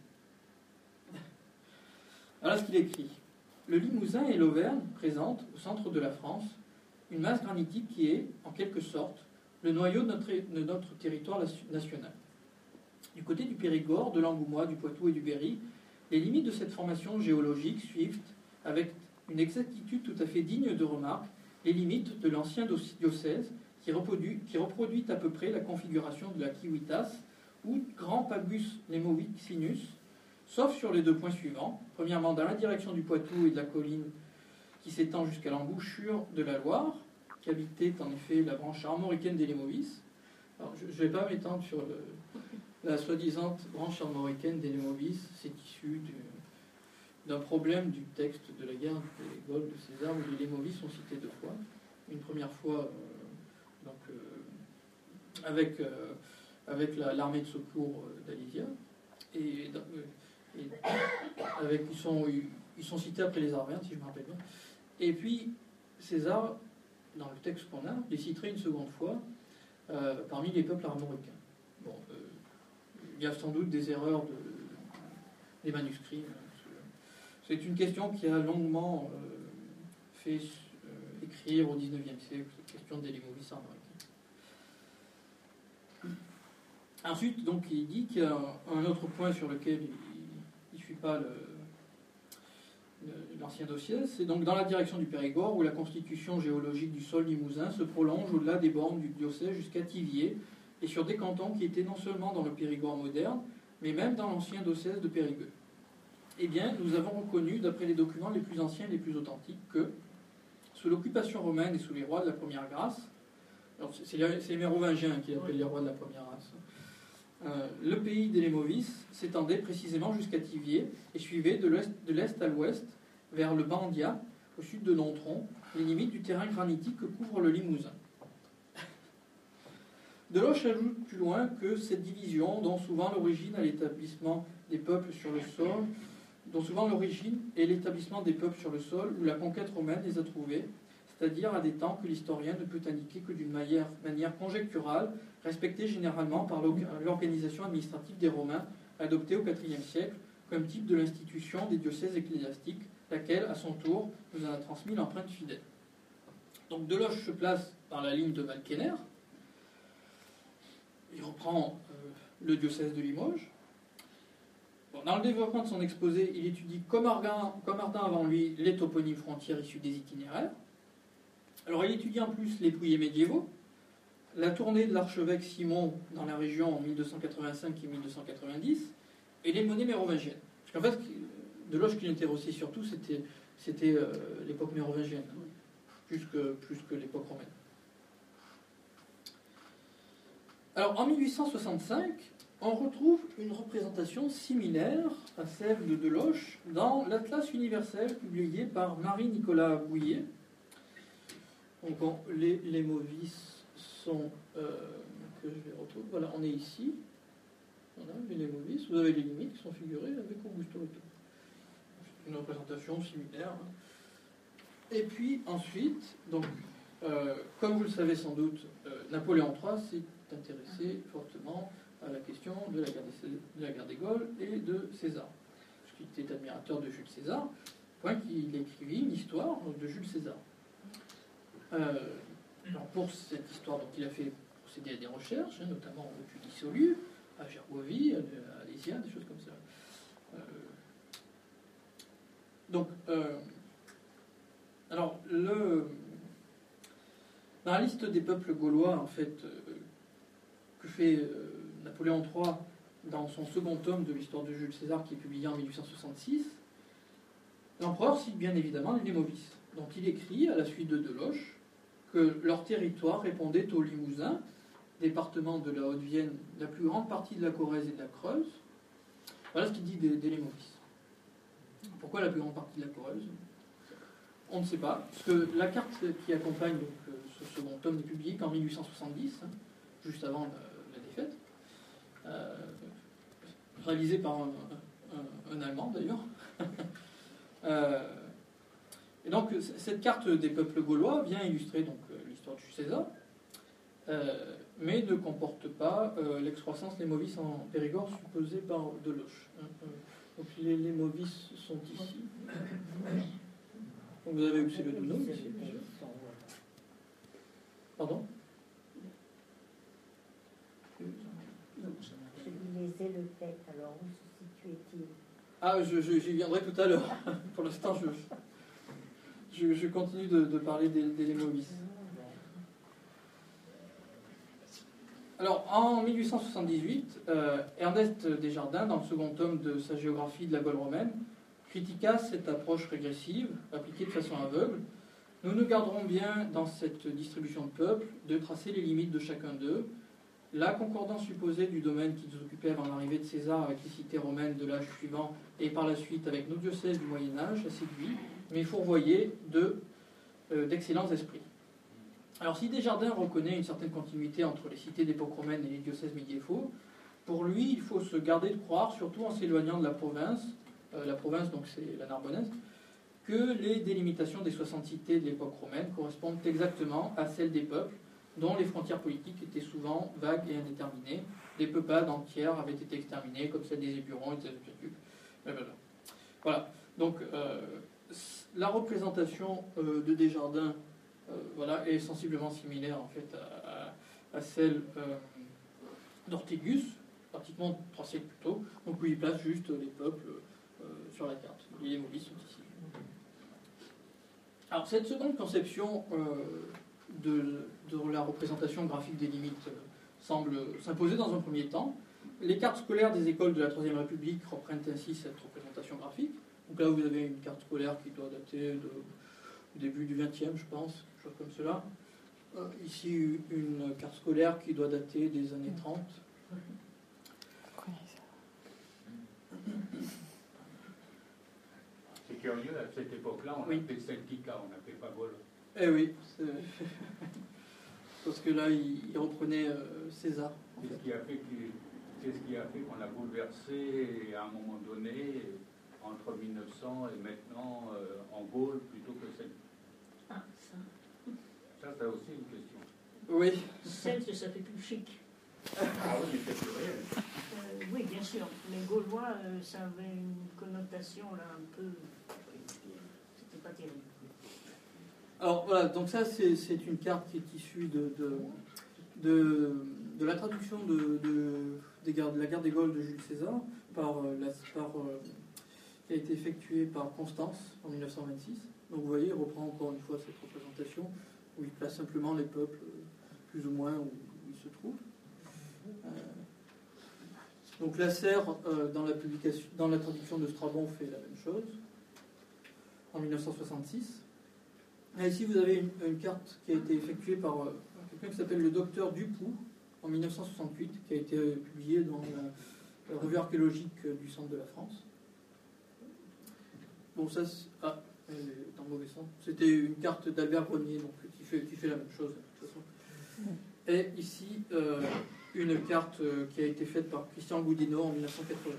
Voilà ce qu'il écrit. Le Limousin et l'Auvergne présentent, au centre de la France, une masse granitique qui est, en quelque sorte, le noyau de notre, de notre territoire national. Du côté du Périgord, de l'Angoumois, du Poitou et du Berry, les limites de cette formation géologique suivent, avec une exactitude tout à fait digne de remarque, les limites de l'ancien diocèse qui reproduit, qui reproduit à peu près la configuration de la Civitas ou Grand Pabus Lemovicinus, sauf sur les deux points suivants. Premièrement, dans la direction du Poitou et de la colline qui s'étend jusqu'à l'embouchure de la Loire, qui habitait en effet la branche armoricaine des Lémovis. Alors, je ne vais pas m'étendre sur le, la soi-disant branche armoricaine des Lémovis. C'est issu du, d'un problème du texte de la guerre des Gaules de César, où les Lémovis sont cités deux fois. Une première fois euh, donc, euh, avec, euh, avec la, l'armée de secours d'Alésia, et, et avec, ils, sont, ils sont cités après les Arvernes, si je me rappelle bien. Et puis, César, dans le texte qu'on a, les citerait une seconde fois euh, parmi les peuples armoricains. Bon, euh, il y a sans doute des erreurs de, des manuscrits. C'est une question qui a longuement euh, fait euh, écrire au dix-neuvième siècle, la question des Lémovis armoricains. Ensuite, donc, il dit qu'il y a un autre point sur lequel il ne suit pas le, le, l'ancien dossier, c'est donc dans la direction du Périgord, où la constitution géologique du sol limousin se prolonge au-delà des bornes du diocèse jusqu'à Thiviers, et sur des cantons qui étaient non seulement dans le Périgord moderne, mais même dans l'ancien diocèse de Périgueux. Eh bien, nous avons reconnu, d'après les documents les plus anciens et les plus authentiques, que, sous l'occupation romaine et sous les rois de la première grâce, alors c'est les, c'est les Mérovingiens qui appellent les rois de la première grâce, euh, le pays des Lémovis s'étendait précisément jusqu'à Thiviers et suivait de l'est, de l'est à l'ouest, vers le Bandia, au sud de Nontron, les limites du terrain granitique que couvre le Limousin. Desloches ajoute plus loin que cette division, dont souvent l'origine à l'établissement des peuples sur le sol, dont souvent l'origine est l'établissement des peuples sur le sol où la conquête romaine les a trouvés, c'est-à-dire à des temps que l'historien ne peut indiquer que d'une manière, manière conjecturale, respectée généralement par l'organisation administrative des Romains, adoptée au quatrième siècle comme type de l'institution des diocèses ecclésiastiques, laquelle, à son tour, nous en a transmis l'empreinte fidèle. Donc Desloches se place dans la ligne de Valkener. Il reprend euh, le diocèse de Limoges. Bon, dans le développement de son exposé, il étudie, comme Ardin, comme Ardin avant lui, les toponymes frontières issus des itinéraires. Alors il étudie en plus les pouillés médiévaux, la tournée de l'archevêque Simon dans la région en mille deux cent quatre-vingt-cinq et mille deux cent quatre-vingt-dix, et les monnaies mérovingiennes. Parce qu'en fait, Desloches, qui l'intéressait surtout, c'était, c'était euh, l'époque mérovingienne, hein, plus que, plus que l'époque romaine. Alors, en mille huit cent soixante-cinq, on retrouve une représentation similaire à celle de Desloches dans l'Atlas universel publié par Marie-Nicolas Bouillet. Donc, bon, les, les Lémovis sont... Euh, que je vais retrouver. Voilà, on est ici. Voilà, les Lémovis. Vous avez les limites qui sont figurées avec Augusto Leto. C'est une représentation similaire. Et puis, ensuite, donc, euh, comme vous le savez sans doute, euh, Napoléon trois s'est intéressé fortement à la question de la, guerre des, de la guerre des Gaules et de César. Parce qu'il était admirateur de Jules César, point qu'il écrivit une histoire de Jules César. Euh, alors pour cette histoire, donc, il a fait procéder à des recherches, hein, notamment au Puy dissolu, à Gergovie, à Alésia, des choses comme ça. Euh, donc, euh, alors, le, dans la liste des peuples gaulois, en fait, euh, que fait euh, Napoléon trois dans son second tome de l'histoire de Jules César, qui est publié en mille huit cent soixante-six, l'empereur cite bien évidemment les Lémovis, dont il écrit, à la suite de Deloche, que leur territoire répondait au Limousin, département de la Haute-Vienne, la plus grande partie de la Corrèze et de la Creuse. Voilà ce qu'il dit des, des Lémovis. Pourquoi la plus grande partie de la Corrèze? On ne sait pas, parce que la carte qui accompagne donc, ce second tome n'est publiée qu'en mille huit cent soixante-dix, hein, juste avant la, la défaite, euh, réalisée par un, un, un Allemand d'ailleurs. euh, et donc cette carte des peuples gaulois vient illustrer donc l'histoire de Jules César, euh, mais ne comporte pas euh, l'excroissance Lémovis en Périgord supposée par Deloche. Hein. Donc les Lémovis sont ici. Donc vous avez aussi le Dono ici. Pardon? Je lisais le fait, alors où se situait-il? Ah, je, je, j'y viendrai tout à l'heure. Pour l'instant, je, je, je continue de, de parler des, des Lémovis. Alors, en mille huit cent soixante-dix-huit, euh, Ernest Desjardins, dans le second tome de sa géographie de la Gaule romaine, critiqua cette approche régressive, appliquée de façon aveugle. Nous nous garderons bien, dans cette distribution de peuples, de tracer les limites de chacun d'eux. La concordance supposée du domaine qu'ils occupaient avant l'arrivée de César avec les cités romaines de l'âge suivant et par la suite avec nos diocèses du Moyen-Âge a séduit, mais fourvoyé de, euh, d'excellents esprits. Alors si Desjardins reconnaît une certaine continuité entre les cités d'époque romaine et les diocèses médiévaux, pour lui, il faut se garder de croire, surtout en s'éloignant de la province, euh, la province donc c'est la Narbonnaise, que les délimitations des soixante cités de l'époque romaine correspondent exactement à celles des peuples, dont les frontières politiques étaient souvent vagues et indéterminées. Des peuplades entières avaient été exterminées, comme celle des Épurons et des Asiatiques. Voilà. Donc, euh, la représentation euh, de Desjardins euh, voilà, est sensiblement similaire en fait à, à, à celle euh, d'Ortegus, pratiquement trois siècles plus tôt. Donc, où il place juste les peuples euh, sur la carte. Les Lémovis sont ici. Alors, cette seconde conception euh, de, de la représentation graphique des limites euh, semble s'imposer dans un premier temps. Les cartes scolaires des écoles de la Troisième République reprennent ainsi cette représentation graphique. Donc là, vous avez une carte scolaire qui doit dater de, du début du vingtième, je pense, quelque chose comme cela. Euh, ici, une carte scolaire qui doit dater des années trente. C'est curieux, à cette époque-là, on oui. appelait Celtica, on n'appelait pas Gaule. Eh oui, c'est... parce que là, il, il reprenait euh, César. C'est ce qui a fait qu'il... C'est ce qui a fait qu'on a bouleversé à un moment donné, entre mille neuf cents et maintenant, euh, en Gaule plutôt que Celte. Ah, ça. Ça, c'est aussi une question. Oui. Celte, ça fait plus chic. Ah oui, mais c'est plus réel. Euh, oui, bien sûr. Les Gaulois, euh, ça avait une connotation là un peu. C'était pas terrible. Alors voilà, donc ça, c'est, c'est une carte qui est issue de. de... De, de la traduction de, de, des guerres, de la guerre des Gaules de Jules César, par, la, par, euh, qui a été effectuée par Constance en mille neuf cent vingt-six. Donc vous voyez, il reprend encore une fois cette représentation, où il place simplement les peuples plus ou moins où, où ils se trouvent. Euh, donc la Serre, euh, dans, la publication, dans la traduction de Strabon, fait la même chose, en mille neuf cent soixante-six. Et ici, vous avez une, une carte qui a été effectuée par... Euh, quelqu'un qui s'appelle le docteur Dupoux, en mille neuf cent soixante-huit, qui a été publié dans la, la revue archéologique du centre de la France. Bon, ça, c'est, ah, elle est dans le mauvais sens. C'était une carte d'Albert Grenier, donc qui fait, qui fait la même chose, de toute façon. Et ici, euh, une carte euh, qui a été faite par Christian Goudineau en mille neuf cent quatre-vingts.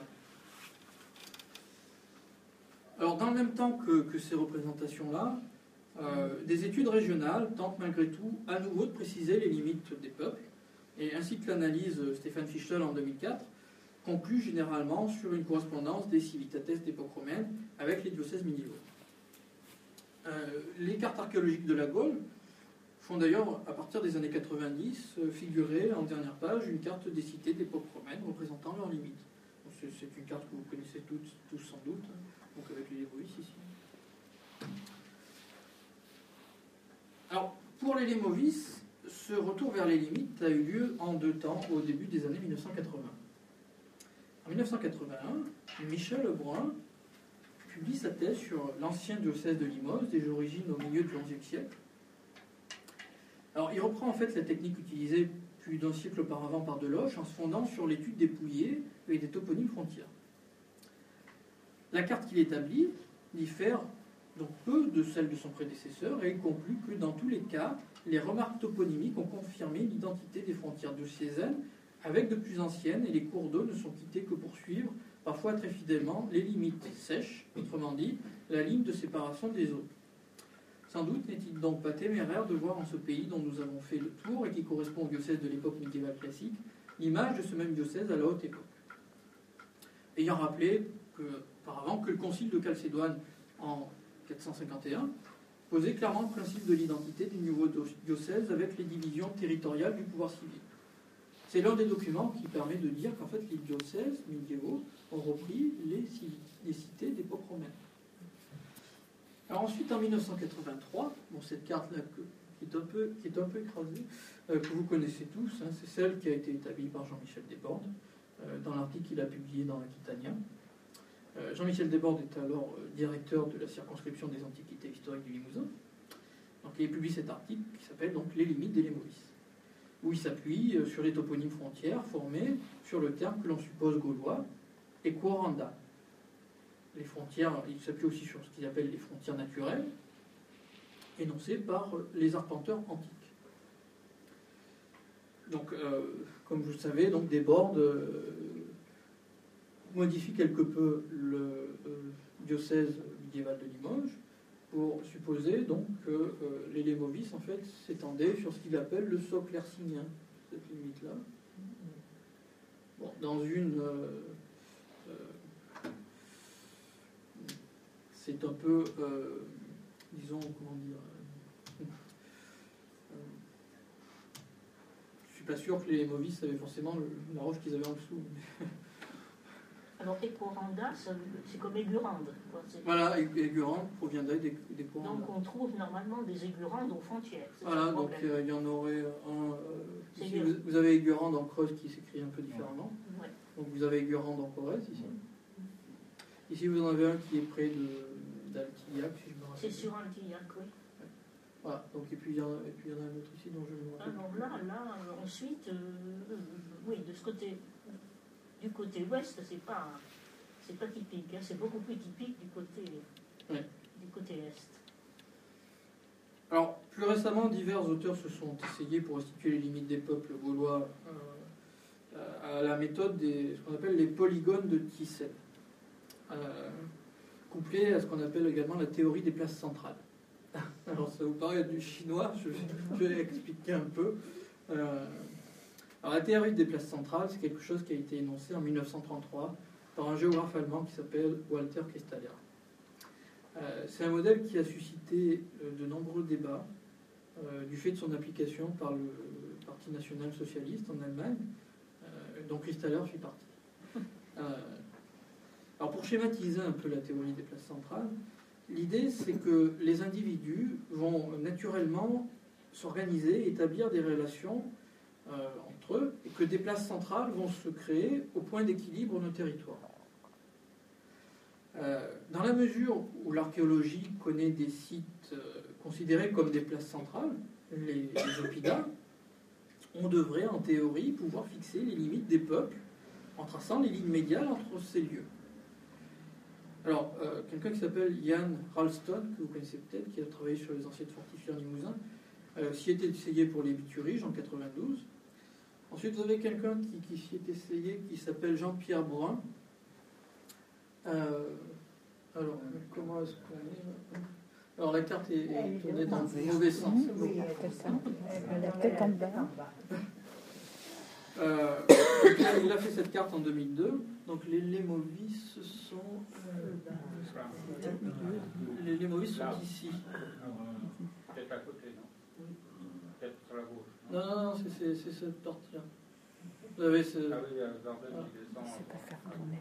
Alors, dans le même temps que, que ces représentations-là, Euh, des études régionales tentent malgré tout à nouveau de préciser les limites des peuples, et ainsi que l'analyse Stéphane Fichtel en deux mille quatre conclut généralement sur une correspondance des civitates d'époque romaine avec les diocèses médiévaux. Euh, les cartes archéologiques de la Gaule font d'ailleurs, à partir des années quatre-vingt-dix, figurer en dernière page une carte des cités d'époque romaine représentant leurs limites. C'est une carte que vous connaissez tous, tous sans doute, donc avec les Lémovis ici. Alors, pour les Lémovis, ce retour vers les limites a eu lieu en deux temps au début des années mille neuf cent quatre-vingts. En mille neuf cent quatre-vingt-un, Michel Lebrun publie sa thèse sur l'ancien diocèse de Limoges, des origines au milieu du onzième siècle. Alors, il reprend en fait la technique utilisée plus d'un siècle auparavant par Deloche en se fondant sur l'étude des pouillés et des toponymes frontières. La carte qu'il établit diffère donc peu de celle de son prédécesseur et il conclut que dans tous les cas, les remarques toponymiques ont confirmé l'identité des frontières diocésaines avec de plus anciennes et les cours d'eau ne sont quittés que pour suivre, parfois très fidèlement, les limites sèches, autrement dit, la ligne de séparation des eaux. Sans doute n'est-il donc pas téméraire de voir en ce pays dont nous avons fait le tour et qui correspond au diocèse de l'époque médiévale classique, l'image de ce même diocèse à la haute époque. Ayant rappelé que, auparavant que le concile de Chalcédoine en quatre cent cinquante et un posait clairement le principe de l'identité du nouveau diocèse avec les divisions territoriales du pouvoir civil. C'est l'un des documents qui permet de dire qu'en fait les diocèses médiévaux ont repris les, les cités d'époque romaine. Alors ensuite, en mille neuf cent quatre-vingt-trois, bon, cette carte-là qui est un peu, qui est un peu écrasée, euh, que vous connaissez tous, hein, c'est celle qui a été établie par Jean-Michel Desbordes euh, dans l'article qu'il a publié dans l'Aquitania. Euh, Jean-Michel Desbordes est alors euh, directeur de la circonscription des antiquités historiques du Limousin. Donc, il publie cet article qui s'appelle donc Les limites des Lémovis, où il s'appuie euh, sur les toponymes frontières formés sur le terme que l'on suppose gaulois, Equoranda. Les frontières, il s'appuie aussi sur ce qu'il appelle les frontières naturelles, énoncées par les arpenteurs antiques. Donc, euh, comme vous le savez, donc Desbordes euh, modifie quelque peu le euh, diocèse médiéval de Limoges pour supposer donc que euh, les Lémovis en fait s'étendaient sur ce qu'il appelle le socle hercynien, cette limite-là. Bon, dans une euh, c'est un peu, euh, disons, comment dire, euh, euh, je suis pas sûr que les Lémovis savaient forcément le, la roche qu'ils avaient en dessous. Mais... Alors, Equoranda, c'est comme Aigurande. Voilà, Aigurande proviendrait d'Equoranda. Donc, on trouve normalement des Aigurandes aux frontières. Voilà, donc euh, il y en aurait un. Euh, ici, vous, vous avez Aigurande en Creuse qui s'écrit un peu différemment. Ouais. Donc, vous avez Aigurande en Corrèze ici. Ouais. Ici, vous en avez un qui est près d'Altillac, si je me rappelle. C'est sur Altillac, oui. Ouais. Voilà, donc, et puis il y, y en a un autre ici dont je me rappelle. Alors là, là ensuite, euh, euh, oui, de ce côté, du côté ouest, c'est pas, c'est pas typique, hein, c'est beaucoup plus typique du côté, ouais. du côté est. Alors, plus récemment, divers auteurs se sont essayés pour restituer les limites des peuples gaulois euh, à la méthode des, ce qu'on appelle les polygones de Thyssen. Euh, couplé à ce qu'on appelle également la théorie des places centrales. Alors ça vous paraît du chinois, je, je vais expliquer un peu. Euh, alors la théorie des places centrales, c'est quelque chose qui a été énoncé en mille neuf cent trente-trois par un géographe allemand qui s'appelle Walter Christaller. Euh, c'est un modèle qui a suscité euh, de nombreux débats euh, du fait de son application par le Parti national socialiste en Allemagne, euh, dont Christaller fait partie. Euh, Alors pour schématiser un peu la théorie des places centrales, l'idée c'est que les individus vont naturellement s'organiser, établir des relations euh, entre eux, et que des places centrales vont se créer au point d'équilibre de nos territoires. Euh, dans la mesure où l'archéologie connaît des sites euh, considérés comme des places centrales, les, les oppidums, on devrait en théorie pouvoir fixer les limites des peuples en traçant les lignes médiales entre ces lieux. Alors, euh, quelqu'un qui s'appelle Jan Ralston, que vous connaissez peut-être, qui a travaillé sur les anciennes fortifiants limousin, euh, s'y était essayé pour les Bituriges en quatre-vingt-douze. Ensuite, vous avez quelqu'un qui, qui s'y est essayé, qui s'appelle Jean-Pierre Brun. Euh, alors, comment est-ce qu'on est? Alors, la carte est, est tournée dans le mauvais sens. Oui, elle a peut-être en bas. Euh, il a fait cette carte en deux mille deux. Donc les Lémovis sont euh, les Lémovis sont ici. Peut-être à côté, non? Non, non, non, c'est, c'est, c'est cette partie-là. Vous avez ce... Ah oui, euh, Zardel Ah. qui descend. C'est pas faire tourner.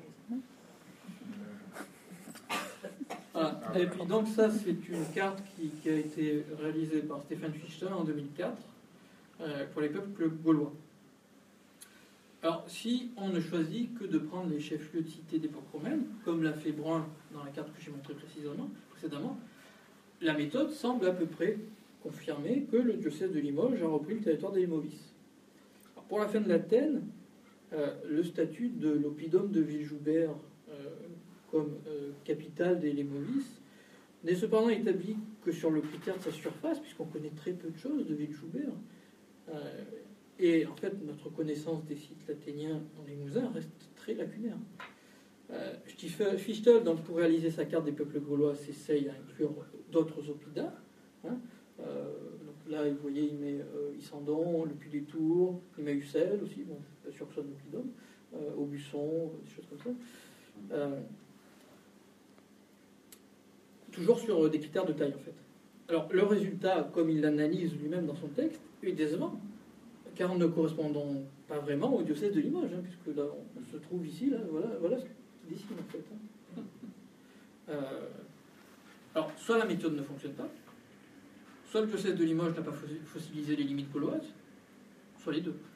Voilà. Et puis donc ça, c'est une carte qui, qui a été réalisée par Stefan Fichter en deux mille quatre euh, pour les peuples gaulois. Alors, si on ne choisit que de prendre les chefs-lieux de cités d'époque romaine, comme l'a fait Brun dans la carte que j'ai montrée précisément, précédemment, la méthode semble à peu près confirmer que le diocèse de Limoges a repris le territoire des Limovis. Alors, pour la fin de l'Athènes, euh, le statut de l'oppidum de Villejoubert euh, comme euh, capitale des Limovis n'est cependant établi que sur le critère de sa surface, puisqu'on connaît très peu de choses de Villejoubert. Euh, et en fait, notre connaissance des sites lathéniens en Limousin reste très lacunaire. Euh, Fichtel, donc, pour réaliser sa carte des peuples gaulois, s'essaye à inclure d'autres oppidats. Hein. Euh, donc là, vous voyez, il met euh, Isandon, le Puy des Tours, il met Ussel aussi, bon, pas sûr que ce soit l'oppidum, euh, Aubusson, des choses comme ça. Euh, toujours sur des critères de taille, en fait. Alors, le résultat, comme il l'analyse lui-même dans son texte, est décevant, car ne correspondant pas vraiment au diocèse de Limoges, hein, puisque là, on se trouve ici, là, voilà, voilà ce qu'il dessine, en fait. Hein. Euh, alors, soit la méthode ne fonctionne pas, soit le diocèse de Limoges n'a pas fossilisé les limites gauloises, soit les deux.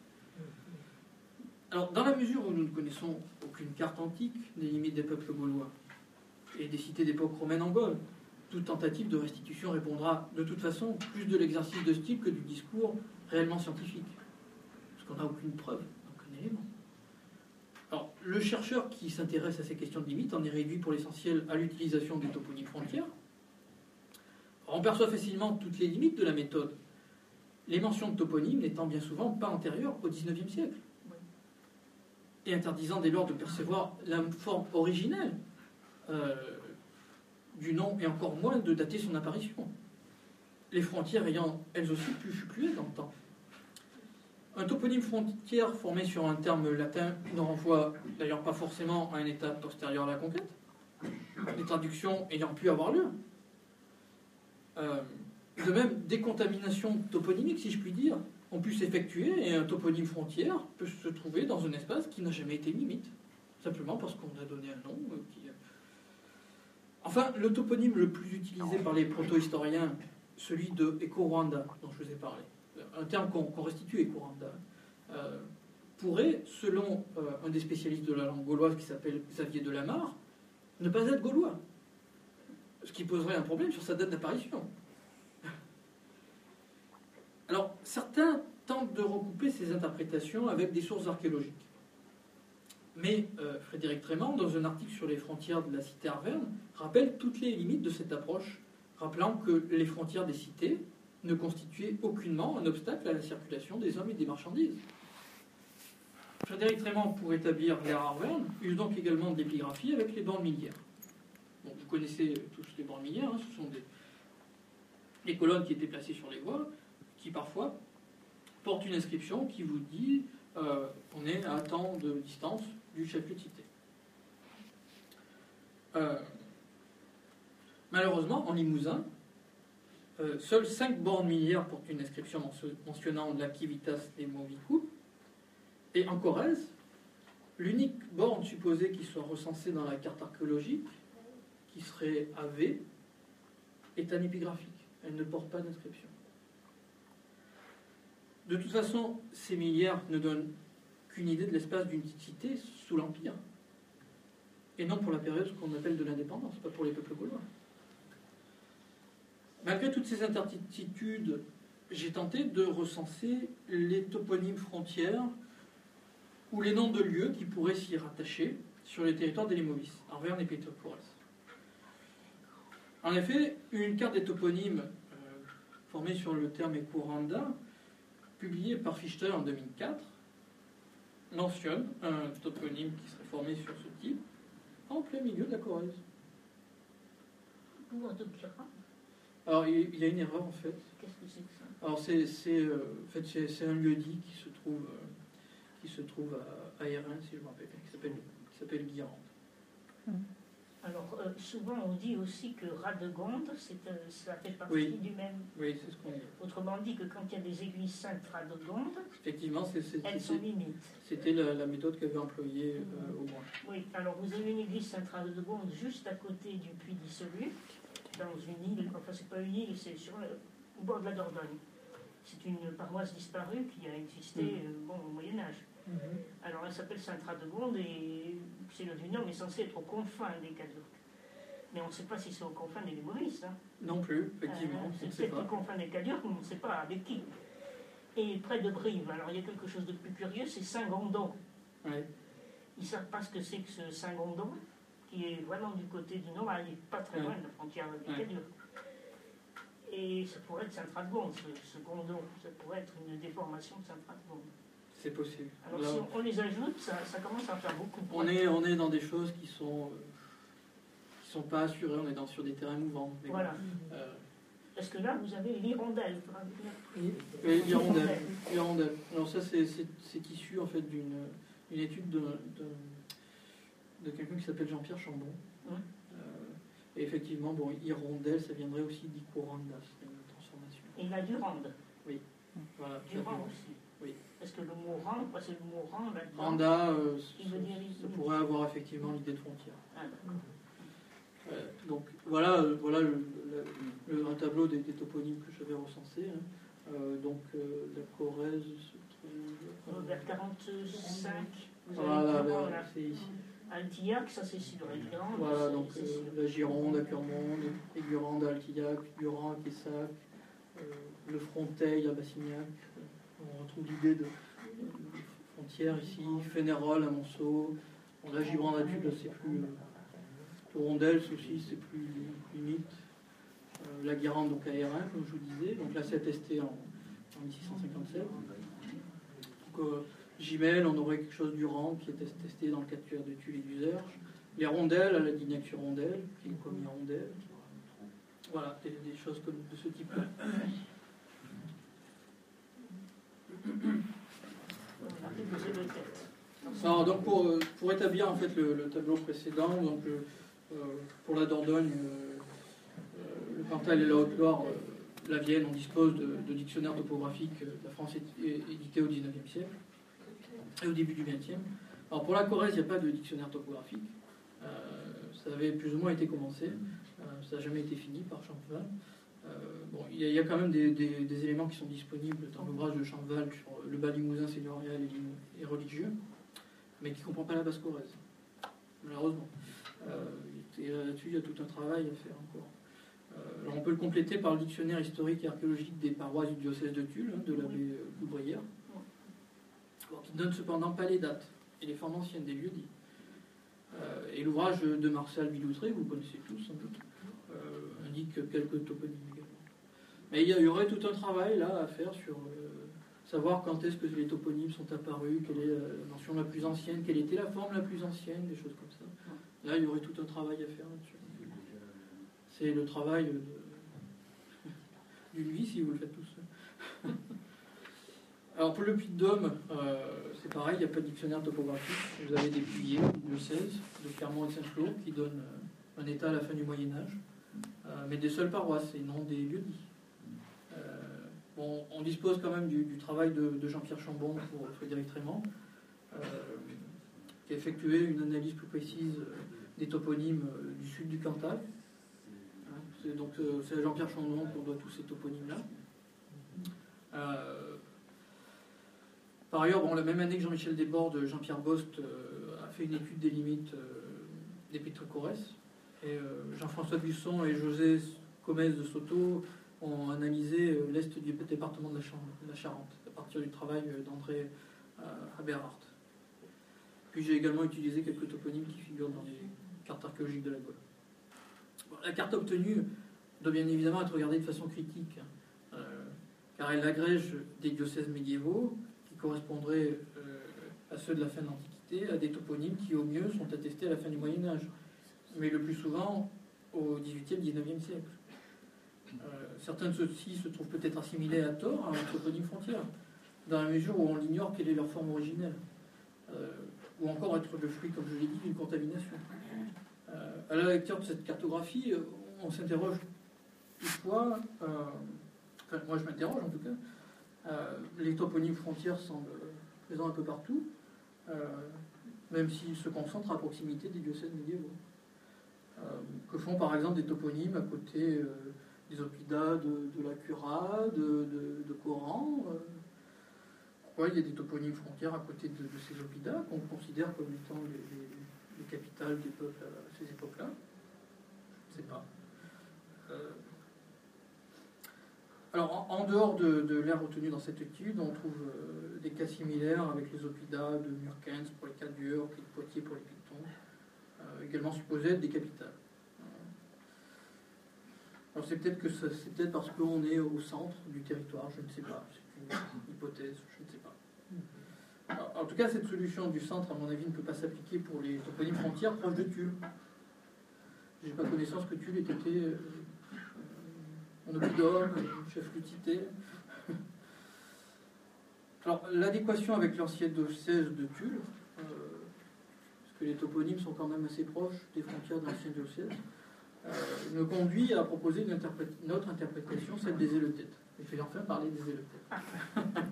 Alors, dans la mesure où nous ne connaissons aucune carte antique des limites des peuples gaulois et des cités d'époque romaine en Gaule, toute tentative de restitution répondra de toute façon plus de l'exercice de style que du discours réellement scientifique, parce qu'on n'a aucune preuve, aucun élément. Alors, le chercheur qui s'intéresse à ces questions de limites en est réduit pour l'essentiel à l'utilisation des toponymes frontières. On perçoit facilement toutes les limites de la méthode, les mentions de toponymes n'étant bien souvent pas antérieures au dix-neuvième siècle, et interdisant dès lors de percevoir la forme originelle euh, du nom, et encore moins de dater son apparition, les frontières ayant elles aussi pu fluctuer dans le temps. Un toponyme frontière formé sur un terme latin ne renvoie d'ailleurs pas forcément à une étape postérieure à la conquête, les traductions ayant pu avoir lieu. Euh, de même, des contaminations toponymiques, si je puis dire, ont pu s'effectuer, et un toponyme frontière peut se trouver dans un espace qui n'a jamais été limite, simplement parce qu'on a donné un nom euh, qui... Enfin, le toponyme le plus utilisé par les proto-historiens, celui de Ekorwanda, dont je vous ai parlé, un terme qu'on qu'on restitue, Ekorwanda, euh, pourrait, selon euh, un des spécialistes de la langue gauloise qui s'appelle Xavier Delamarre, ne pas être gaulois, ce qui poserait un problème sur sa date d'apparition. Alors, certains tentent de recouper ces interprétations avec des sources archéologiques. Mais euh, Frédéric Trémant, dans un article sur les frontières de la cité arverne, rappelle toutes les limites de cette approche, rappelant que les frontières des cités ne constituaient aucunement un obstacle à la circulation des hommes et des marchandises. Frédéric Trémant, pour établir l'ère arverne, use donc également de l'épigraphie avec les bandes millières. Bon, vous connaissez tous les bandes millières, hein, ce sont des, des colonnes qui étaient placées sur les voies, qui parfois portent une inscription qui vous dit euh, on est à tant de distance du chef-lieu de cité. Euh, malheureusement, en Limousin, euh, seules cinq bornes millières portent une inscription mentionnant l'activitas des Movicou, et en Corrèze, l'unique borne supposée qui soit recensée dans la carte archéologique, qui serait A V, est anépigraphique. Elle ne porte pas d'inscription. De toute façon, ces millières ne donnent qu'une idée de l'espace d'une cité sous l'Empire, et non pour la période qu'on appelle de l'indépendance, pas pour les peuples gaulois. Malgré toutes ces incertitudes, j'ai tenté de recenser les toponymes frontières ou les noms de lieux qui pourraient s'y rattacher sur les territoires des Limovis, Arverne et Pétocorès. En effet, une carte des toponymes euh, formée sur le terme Ekorwanda, publiée par Fichter en deux mille quatre, mentionne un toponyme qui serait formé sur ce type en plein milieu de la Corrèze. Alors, il y a une erreur en fait. Qu'est-ce que c'est que ça? Alors, c'est, c'est, euh, en fait, c'est, c'est un lieu-dit qui se trouve, euh, qui se trouve à, à Hérin, si je me rappelle bien, qui s'appelle, qui s'appelle Guirande. Mmh. Alors, euh, souvent on dit aussi que Radegonde, c'est, euh, ça fait partie Oui. du même. Oui, c'est ce qu'on dit. Autrement dit, que quand il y a des églises saintes Radegonde, Effectivement, c'est, c'est, elles sont c'était, limites. c'était la, la méthode qu'avait employée euh, au moins. Oui, alors vous avez une église sainte Radegonde juste à côté du puits dissolu, dans une île, enfin c'est pas une île, c'est sur le, au bord de la Dordogne. C'est une paroisse disparue qui a existé Mmh. euh, bon, au Moyen-Âge. Mmh. Alors elle s'appelle Sainte-Radegonde et c'est le nom est censé être aux confins des Catholiques. Mais on ne sait pas si c'est aux confins des Maurice. Hein. Non plus, effectivement. Euh, c'est peut-être aux confins des Catholiques, mais on ne sait pas avec qui. Et près de Brive, alors il y a quelque chose de plus curieux, c'est Saint-Gondon. Ouais. Ils ne savent pas ce que c'est que ce Saint-Gondon, qui est vraiment du côté du nord, il n'est pas très loin de la frontière avec les Catholiques. Et ça pourrait être Sainte-Radegonde, ce, ce Gondon, ça pourrait être une déformation de Sainte-Radegonde. C'est possible. Alors Là, si on, on les ajoute, ça, ça commence à faire beaucoup. On est, on est dans des choses qui sont, euh, qui sont pas assurées, on est dans, sur des terrains mouvants. Mais voilà. Bon, euh, Parce que là, vous avez l'hirondelle. oui, l'hirondelle. L'hirondelle. Alors ça, c'est, c'est, c'est issu en fait d'une une étude de, de, de quelqu'un qui s'appelle Jean-Pierre Chambon. Hum. Euh, et effectivement, bon, hirondelle, ça viendrait aussi d'Icoranda, c'est une transformation. Et la Durande. Oui. Voilà. Durand aussi. Oui. Parce que le mot rang, c'est le mot rang là-dedans. Randa, euh, Il veut dire ça pourrait avoir effectivement l'idée de frontière. Ah, euh, donc voilà, euh, voilà le, le, le, un tableau des, des toponymes que j'avais recensés. Hein. Euh, donc euh, la Corrèze se trouve... Euh, vers quarante-cinq, vous voilà, avez là, là. c'est ici. Altillac, ça c'est sur Aigurande. Voilà, donc c'est, euh, c'est la Gironde, à Clermont, Aigurande, à Altillac, Durand, à Quessac, euh, le Fronteil, à Bassignac. On retrouve l'idée de, de frontière ici, Fénérol à Monceau, bon, la Gironde à Tulle, c'est plus. Euh, Tourondelles aussi, c'est plus limite. Euh, la Guérande, donc à Hérin, comme je vous disais, donc là c'est attesté en, en mille six cent cinquante-sept. Donc euh, Gimel, on aurait quelque chose du rang qui est attesté dans le quatuor de Tulle et d'Uzerche. Les rondelles, à la Dignac-sur-Rondelle, qui est comme hirondelle. Voilà, des, des choses comme de ce type-là. Alors, donc pour, pour établir en fait le, le tableau précédent, donc euh, pour la Dordogne, euh, euh, le Cantal et la Haute-Loire, euh, la Vienne, on dispose de, de dictionnaires topographiques de la France édités au dix-neuvième siècle et au début du vingtième. Alors pour la Corrèze, il n'y a pas de dictionnaire topographique. Euh, ça avait plus ou moins été commencé. Euh, ça n'a jamais été fini par Champval. Euh, bon, il y, a, il y a quand même des, des, des éléments qui sont disponibles dans l'ouvrage de Champval sur le bas limousin seigneurial et, et religieux, mais qui ne comprend pas la Basse-Corrèze, malheureusement. Euh, et là-dessus, il y a tout un travail à faire encore. Euh, alors on peut le compléter par le dictionnaire historique et archéologique des paroisses du diocèse de Tulle, hein, de l'abbé Coudbrière, qui ne donne cependant pas les dates et les formes anciennes des lieux dits. Euh, et l'ouvrage de Marcel Villoutré, vous connaissez tous sans doute, euh, indique quelques toponymes également. Mais il y, a, il y aurait tout un travail là à faire sur euh, savoir quand est-ce que les toponymes sont apparus, quelle est la mention la plus ancienne, quelle était la forme la plus ancienne, des choses comme ça. Là, il y aurait tout un travail à faire là-dessus. C'est le travail de... d'une vie si vous le faites tout seul. Alors pour le Puy-de-Dôme, euh, c'est pareil, il n'y a pas de dictionnaire topographique. Vous avez des puyers du diocèse de Clermont et de Saint-Flour qui donnent euh, un état à la fin du Moyen-Âge, euh, mais des seules paroisses et non des lieux-dits. Euh, bon, on dispose quand même du, du travail de, de Jean-Pierre Chambon pour Frédéric Trémant, euh, qui a effectué une analyse plus précise des toponymes du sud du Cantal. Hein, c'est, donc c'est à Jean-Pierre Chambon qu'on doit tous ces toponymes-là. Euh, Par ailleurs, bon, la même année que Jean-Michel Desbordes, Jean-Pierre Bost euh, a fait une étude des limites euh, des Pétrécorès. Et euh, Jean-François Buisson et José Comès de Soto ont analysé euh, l'est du département de la, Char- de la Charente, à partir du travail euh, d'André euh, Aberhardt. Puis j'ai également utilisé quelques toponymes qui figurent dans les cartes archéologiques de la Gaule. Bon, la carte obtenue doit bien évidemment être regardée de façon critique, hein, euh, car elle agrège des diocèses médiévaux correspondrait euh, à ceux de la fin de l'Antiquité, à des toponymes qui au mieux sont attestés à la fin du Moyen-Âge, mais le plus souvent au dix-huitième dix-neuvième siècle. Euh, certains de ceux-ci se trouvent peut-être assimilés à tort à un toponyme frontière, dans la mesure où on ignore quelle est leur forme originelle, euh, ou encore être le fruit, comme je l'ai dit, d'une contamination. Euh, Euh, à la lecture de cette cartographie, on s'interroge toutefois, euh, enfin moi je m'interroge en tout cas, euh, les toponymes frontières semblent présents un peu partout, euh, même s'ils se concentrent à proximité des diocèses médiévaux. Euh, que font par exemple des toponymes à côté euh, des oppidats de, de la Cura, de, de, de Coran euh, pourquoi il y a des toponymes frontières à côté de, de ces oppidats qu'on considère comme étant les, les, les capitales des peuples à ces époques-là? Je ne sais pas. Euh, alors, en, en dehors de, de l'ère retenue dans cette étude, on trouve euh, des cas similaires avec les oppidats de Murkens pour les Cadures, et de Poitiers pour les Pictons, euh, également supposés être des capitales. Alors c'est peut-être que ça, c'est peut-être parce qu'on est au centre du territoire, je ne sais pas. C'est une hypothèse, je ne sais pas. Alors, en tout cas, cette solution du centre, à mon avis, ne peut pas s'appliquer pour les toponymes frontières proches de Tulle. Je n'ai pas connaissance que Tulle ait été euh, un oppidum, un chef-lieu. Alors, l'adéquation avec l'ancien diocèse de Tulle, euh, parce que les toponymes sont quand même assez proches des frontières de l'ancien diocèse, euh, me conduit à proposer une, interpré- une autre interprétation, celle des Éleuthètes. Et je vais enfin parler des Éleuthètes.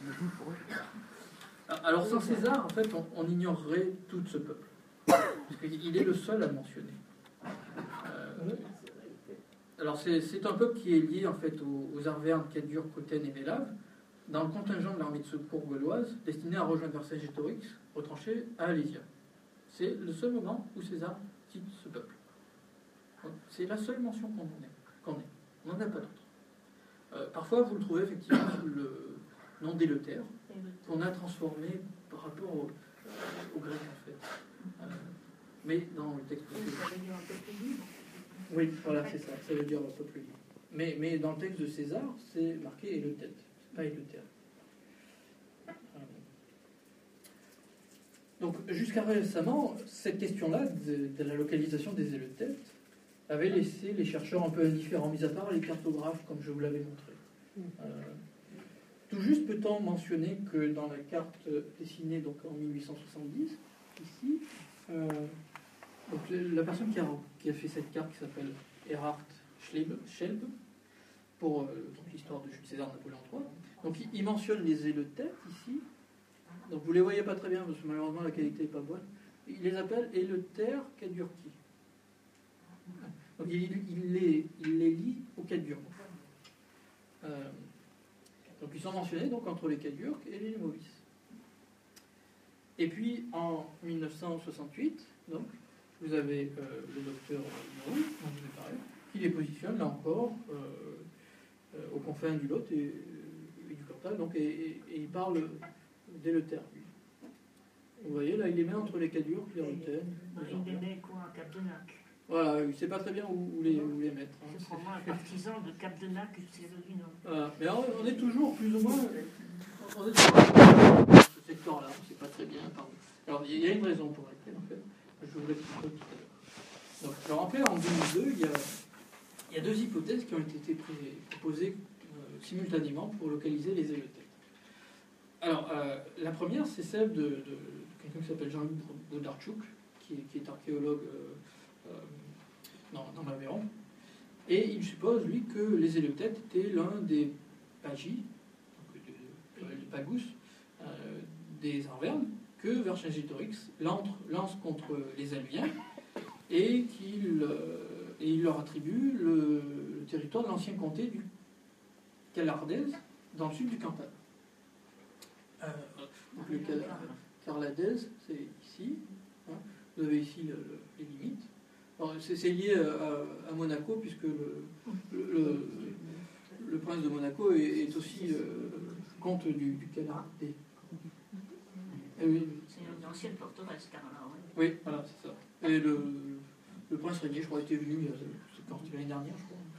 Alors, sans César, en fait, on, on ignorerait tout ce peuple, parce qu'il est le seul à le mentionner. Euh, alors, c'est, c'est un peuple qui est lié, en fait, aux, aux Arvernes, Cadures, Cotten et Mélaves, dans le contingent de l'armée de secours gauloise, destiné à rejoindre Vercingétorix, retranché à Alésia. C'est le seul moment où César cite ce peuple. C'est la seule mention qu'on en ait. Qu'on ait. On n'en a pas d'autre. Euh, parfois, vous le trouvez effectivement sous le nom d'Éleuthère, qu'on a transformé par rapport au, au grec, en fait. Euh, mais dans le texte... Oui, ça veut dire un peuple libre. Oui, voilà, c'est ça. Ça veut dire un peuple libre. Mais, mais dans le texte de César, c'est marqué Éleuthète, c'est pas Éleuthère. Donc, jusqu'à récemment, cette question-là de, de la localisation des Éleuthètes avait laissé les chercheurs un peu indifférents, mis à part les cartographes, comme je vous l'avais montré. Euh, tout juste peut-on mentionner que dans la carte dessinée donc, en mille huit cent soixante-dix, ici, euh, donc, la personne qui a, qui a fait cette carte, qui s'appelle Erhard Schelb, Schelb pour euh, donc, l'histoire de Jules César Napoléon trois, donc il, il mentionne les Éleuthètes ici. Donc vous ne les voyez pas très bien, parce que malheureusement la qualité n'est pas bonne. Il les appelle Éleuthère Cadurci. Donc il, il, les, il les lie aux Cadurques. Euh, donc ils sont mentionnés donc, entre les Cadurques et les Lémovis. Et puis en mille neuf cent soixante-huit, donc, vous avez euh, le docteur Moreau, dont je vous ai parlé, qui les positionne là encore euh, euh, aux confins du Lot et, et du Cantal, donc, et, et, et il parle d'Éleuthère, lui. Vous voyez, là, il les met entre les Cadurques, les Rutènes. Il les met quoi, à Cap-de-Nac? Voilà, il ne sait pas très bien où, où, les, où les mettre. Hein. C'est probablement un partisan de Cap-de-Nac et de César du Nord. Voilà. Mais on, on est toujours plus ou moins. On est toujours dans ce secteur-là, on ne sait pas très bien. Pardon. Alors, il y a une raison pour laquelle, en fait, je vous l'expliquerai tout à l'heure. Donc, alors, après, en deux mille deux, il y a, il y a deux hypothèses qui ont été pré- proposées euh, simultanément pour localiser les Éleuthètes. Alors, euh, la première, c'est celle de, de, de quelqu'un qui s'appelle Jean-Luc Bodarchuk, qui, qui est archéologue euh, euh, dans, dans l'Aveyron. Et il suppose, lui, que les Éleuthètes étaient l'un des Pagis, donc de, de, de Pagus, euh, des Arvernes, que Vercingétorix lance contre les Albiens et qu'il euh, et il leur attribue le, le territoire de l'ancien comté du Calardèse, dans le sud du Cantal. Euh, donc le Carladèse, c'est ici. Hein. Vous avez ici le, le, les limites. Alors, c'est, c'est lié à, à Monaco, puisque le, le, le, le prince de Monaco est, est aussi euh, comte du, du Calardais. Oui. C'est une ancienne forteresse, car là, oui. Oui, voilà, c'est ça. Et le, le prince régnier, je crois, était venu c'est l'année dernière, je crois.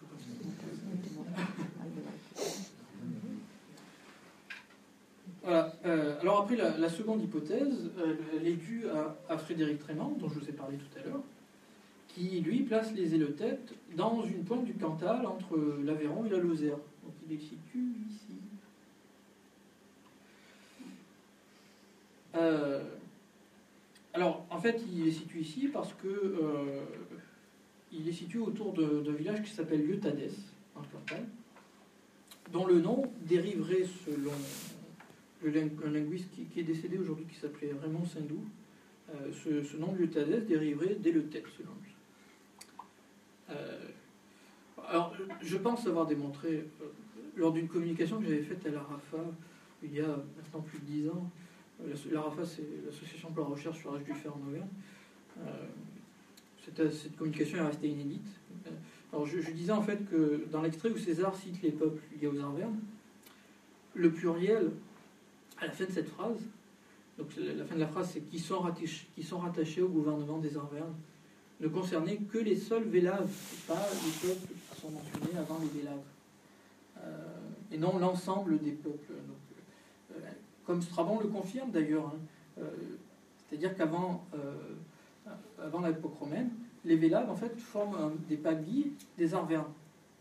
Voilà. Euh, alors après, la, la seconde hypothèse, euh, elle est due à, à Frédéric Trémant, dont je vous ai parlé tout à l'heure, qui, lui, place les Éleuthètes dans une pointe du Cantal entre l'Aveyron et la Lozère. Donc il les situe ici. Euh, Alors, en fait, il est situé ici parce que euh, il est situé autour de- d'un village qui s'appelle Lieu-Tadès, en Cantal, dont le nom dériverait selon le ling- un linguiste qui, qui est décédé aujourd'hui, qui s'appelait Raymond Sindou. Euh, ce, ce nom de Lieu-Tadès dériverait dès le Tête, selon lui. Euh, alors, je pense avoir démontré, euh, lors d'une communication que j'avais faite à l'A R A F A, il y a maintenant plus de dix ans, euh, l'A R A F A, c'est l'Association pour la recherche sur l'âge du fer en Auvergne. Euh, cette, cette communication est restée inédite. Euh, alors, je, je disais en fait que dans l'extrait où César cite les peuples liés aux Arvernes, le pluriel, à la fin de cette phrase, donc la fin de la phrase c'est qui sont rattachés, qui sont rattachés au gouvernement des Arvernes, ne concernait que les seuls Vélaves, pas les peuples qui sont mentionnés avant les Vélaves, euh, et non l'ensemble des peuples. Donc, euh, comme Strabon le confirme d'ailleurs, hein, euh, c'est-à-dire qu'avant euh, avant l'époque romaine, les Vélaves en fait forment un, des pagis des Arvernes.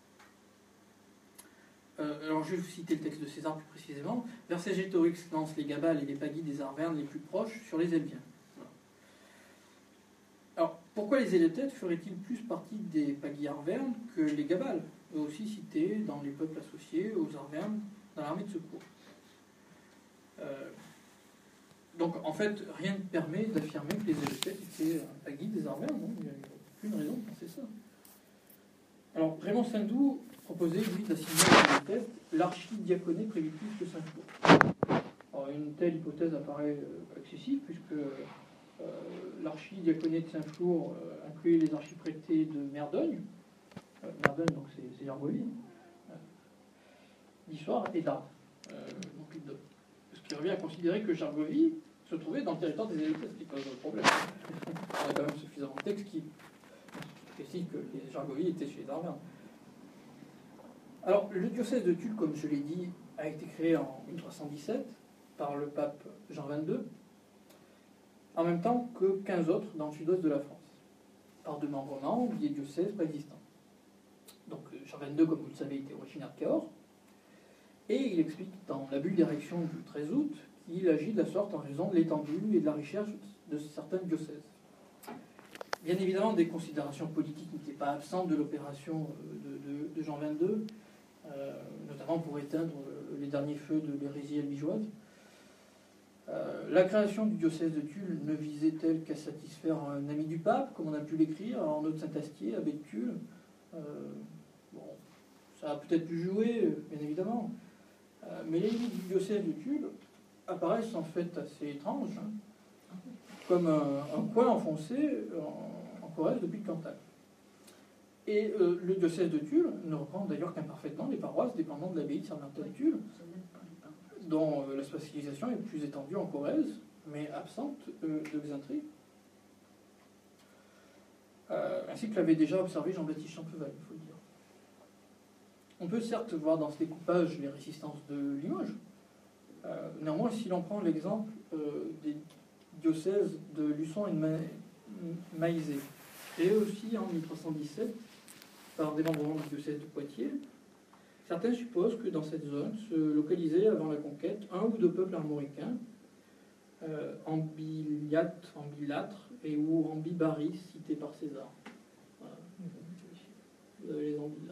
Euh, alors je vais vous citer le texte de César plus précisément. Vercingétorix lance les Gabales et les pagis des Arvernes les plus proches sur les Elbiens. Voilà. Alors pourquoi les Élétètes feraient-ils plus partie des pagis arvernes que les Gabales, eux aussi cités dans les peuples associés aux Arvernes dans l'armée de secours? euh, Donc en fait rien ne permet d'affirmer que les Élétètes étaient un pagis des Arvernes, non, il n'y a aucune raison de penser ça. Alors Raymond Sindou proposait, lui, d'assigner à l'Élétète l'archidiaconé primitif de Saint-Flour. Alors une telle hypothèse apparaît euh, excessive, puisque euh, l'archidiaconé de Saint-Flour euh, incluait les archiprêtés de Merdogne. Euh, Merdogne, donc c'est Jargovie, euh, d'Issoire et d'Arles. Euh, donc, de, ce qui revient à considérer que Jargovie se trouvait dans le territoire des Élétètes, ce qui pose un problème. Il y a quand même suffisamment de textes qui précisent que les Jargovies étaient chez les Arvernes. Alors, le diocèse de Tulle, comme je l'ai dit, a été créé en mille trois cent dix-sept par le pape Jean vingt-deux, en même temps que quinze autres dans le sud-ouest de la France, par démembrement des diocèses préexistants. Donc, Jean vingt-deux, comme vous le savez, était originaire de Cahors, et il explique dans la bulle d'érection du treize août qu'il agit de la sorte en raison de l'étendue et de la richesse de certains diocèses. Bien évidemment, des considérations politiques n'étaient pas absentes de l'opération de, de, de Jean vingt-deux, euh, notamment pour éteindre les derniers feux de l'hérésie albigeoise. Euh, la création du diocèse de Tulle ne visait-elle qu'à satisfaire un ami du pape, comme on a pu l'écrire, Arnaud de Saint-Astier, abbé de Tulle. euh, Bon, ça a peut-être pu jouer, bien évidemment, euh, mais les limites du diocèse de Tulle apparaissent en fait assez étranges, hein, comme un, un coin enfoncé en, en Corrèze depuis le Cantal. Et euh, le diocèse de Tulle ne reprend d'ailleurs qu'imparfaitement les paroisses dépendant de l'abbaye de Saint-Martin de Tulle, dont euh, la spatialisation est plus étendue en Corrèze, mais absente euh, de Xaintrée, euh, ainsi que l'avait déjà observé Jean-Baptiste Champeville, il faut le dire. On peut certes voir dans ce découpage les résistances de Limoges. Euh, néanmoins, si l'on prend l'exemple euh, des diocèses de Luçon et de Ma- Maillezais, et aussi en mille trois cent dix-sept, par démembrement du diocèse de Poitiers, certains supposent que dans cette zone se localisaient avant la conquête un ou deux peuples armoricains, euh, ambiliates, ambilâtres et ou ambibaris, cités par César. Voilà. Vous avez les ambilâtres.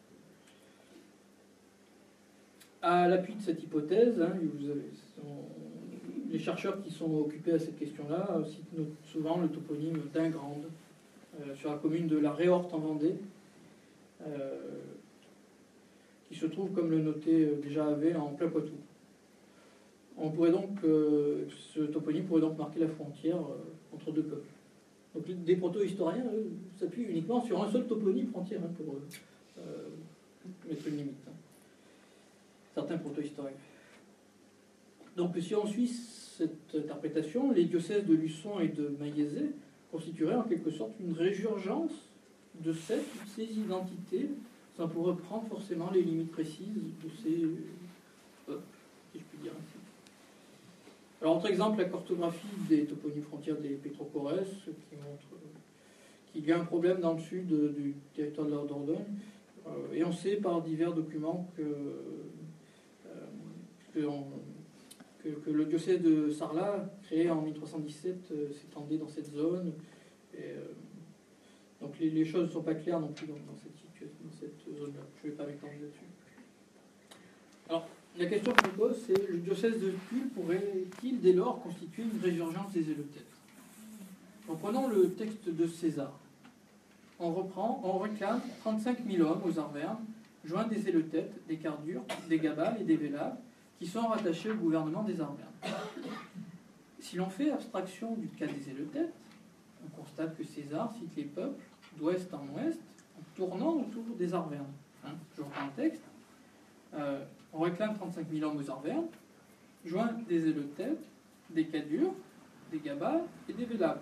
À l'appui de cette hypothèse, hein, vous avez, sont, les chercheurs qui sont occupés à cette question-là citent souvent le toponyme d'Ingrande, euh, sur la commune de la Réorte en Vendée, euh, qui se trouve, comme le notait déjà Havet, en plein Poitou. On pourrait donc, euh, ce toponyme pourrait donc marquer la frontière euh, entre deux peuples. Donc des proto-historiens s'appuient uniquement sur un seul toponyme frontière, hein, pour euh, mettre une limite. Hein. Certains proto-historiens. Donc si on suit cette interprétation, les diocèses de Luçon et de Maillezais constitueraient en quelque sorte une résurgence de cette ou de ces identités, sans pour reprendre forcément les limites précises de ces peuples, si je puis dire ainsi. Alors, autre exemple, la cartographie des toponymes frontières des Pétrocorès, qui montre qu'il y a un problème dans le sud du territoire de la Dordogne, euh, et on sait par divers documents que, euh, que, on, que, que le diocèse de Sarlat, créé en mille trois cent dix-sept, euh, s'étendait dans cette zone. Et, euh, donc les, les choses ne sont pas claires non plus dans, dans cette situation, dans cette zone-là. Je ne vais pas m'étendre là-dessus. Alors, la question que je me pose, c'est le diocèse de Tulle pourrait-il dès lors constituer une résurgence des zélotètes? En prenant le texte de César, on reprend, on réclame trente-cinq mille hommes aux Arvernes, joints des zélotètes, des Cardures, des Gabales et des Vélaves, qui sont rattachés au gouvernement des Arvernes. Si l'on fait abstraction du cas des zélotètes, on constate que César cite les peuples d'ouest en ouest en tournant autour des Arvernes. Hein, je reprends le texte. Euh, on réclame trente-cinq mille hommes aux Arvernes, joints des zélotètes, des Cardures, des Gabales et des Vélaves.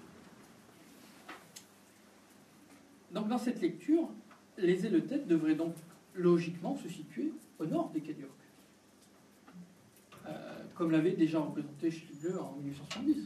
Donc dans cette lecture, les zélotètes devraient donc logiquement se situer au nord des Cadiurques, euh, comme l'avait déjà représenté Schlegel en mille huit cent soixante-dix.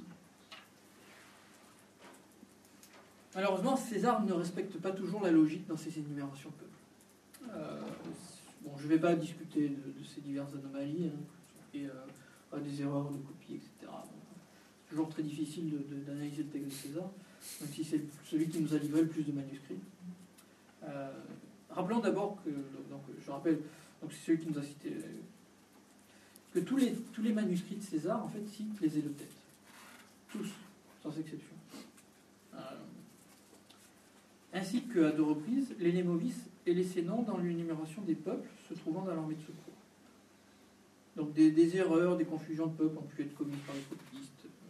Malheureusement, César ne respecte pas toujours la logique dans ses énumérations de peuples. Euh, bon, je ne vais pas discuter de, de ces diverses anomalies, hein, et euh, des erreurs de copie, et cetera. C'est toujours très difficile de, de, d'analyser le texte de César, même si c'est celui qui nous a livré le plus de manuscrits. Euh, rappelons d'abord que, donc, je rappelle, donc c'est celui qui nous a cité, euh, que tous les, tous les manuscrits de César, en fait, citent les zélotètes. Tous, sans exception. Euh, ainsi qu'à deux reprises, les Némovis et les Sénons dans l'énumération des peuples se trouvant dans l'armée de secours. Donc des, des erreurs, des confusions de peuples ont pu être commises par les copistes.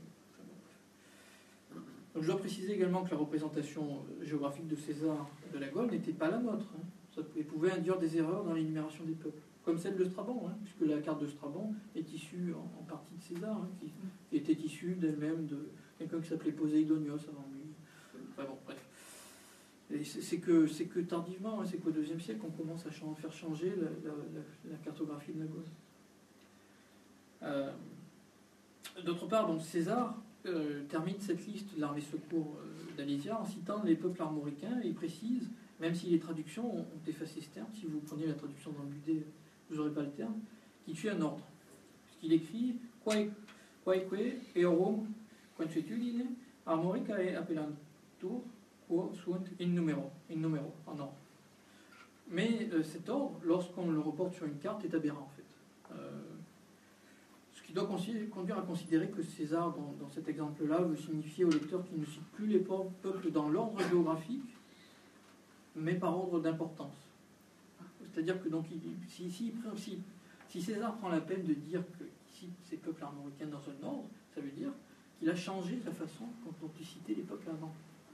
Donc, je dois préciser également que la représentation géographique de César de la Gaule n'était pas la nôtre. Hein. Ça pouvait induire des erreurs dans l'énumération des peuples, comme celle de Strabon, hein, puisque la carte de Strabon est issue en, en partie de César, hein, qui, qui était issue d'elle-même de quelqu'un qui s'appelait Poséidonios avant lui. Enfin bon, bref. Et c'est, c'est, que, c'est que tardivement, hein, c'est qu'au deuxième siècle, on commence à ch- faire changer la, la, la, la cartographie de la Gaule. Euh, d'autre part, donc César euh, termine cette liste de l'armée secours euh, d'Alésia en citant les peuples armoricains et il précise, même si les traductions ont, ont effacé ce terme, si vous prenez la traduction dans le Budé, vous n'aurez pas le terme, qu'il suit un ordre. Puisqu'il écrit Quaeque eorum consuetudine armoricae appellantur quo sunt in numero, in numero, en ordre. Mais euh, cet ordre, lorsqu'on le reporte sur une carte, est aberrant en fait. Euh, ce qui doit conduire à considérer que César, dans, dans cet exemple-là, veut signifier au lecteur qu'il ne cite plus les peuples dans l'ordre géographique, mais par ordre d'importance. C'est-à-dire que donc, il, si, si, si, si César prend la peine de dire qu'il cite ces peuples armoricains dans un ordre, ça veut dire qu'il a changé la façon dont il citait les peuples avant.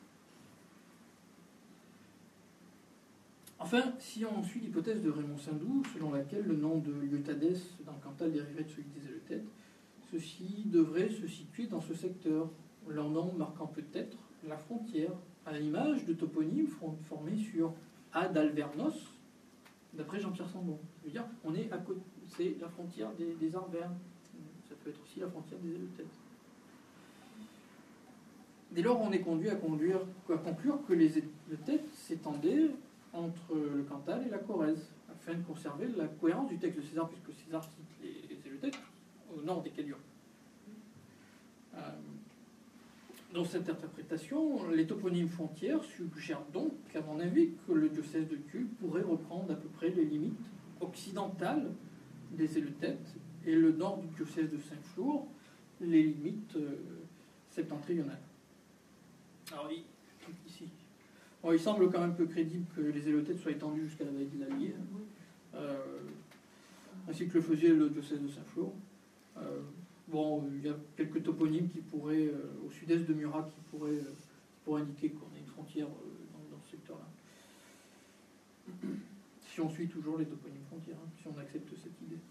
Enfin, si on suit l'hypothèse de Raymond Sindou, selon laquelle le nom de Liotades dans le Cantal dériverait de celui des Zélotètes, ceux-ci devraient se situer dans ce secteur, leur nom marquant peut-être la frontière, à l'image de toponymes formés sur Ad-Alvernos, d'après Jean-Pierre Sambon. Ça veut dire, on est à côté, c'est la frontière des, des Arvernes. Ça peut être aussi la frontière des Zélotètes. Dès lors, on est conduit à, conduire, à conclure que les Zélotètes s'étendaient entre le Cantal et la Corrèze, afin de conserver la cohérence du texte de César, puisque César cite les Zélotètes au nord des Cadiurques. Euh, dans cette interprétation, les toponymes frontières suggèrent donc, à mon avis, que le diocèse de Tulle pourrait reprendre à peu près les limites occidentales des Zélotètes et le nord du diocèse de Saint-Flour, les limites euh, septentrionales. Alors, il, ici. Bon, il semble quand même peu crédible que les Zélotètes soient étendus jusqu'à la vallée de l'Allier, euh, ainsi que le faisait le diocèse de Saint-Flour. Euh, bon, il y a quelques toponymes qui pourraient, euh, au sud-est de Murat, qui pourraient, euh, qui pourraient indiquer qu'on a une frontière euh, dans, dans ce secteur-là. Si on suit toujours les toponymes frontières, hein, si on accepte cette idée.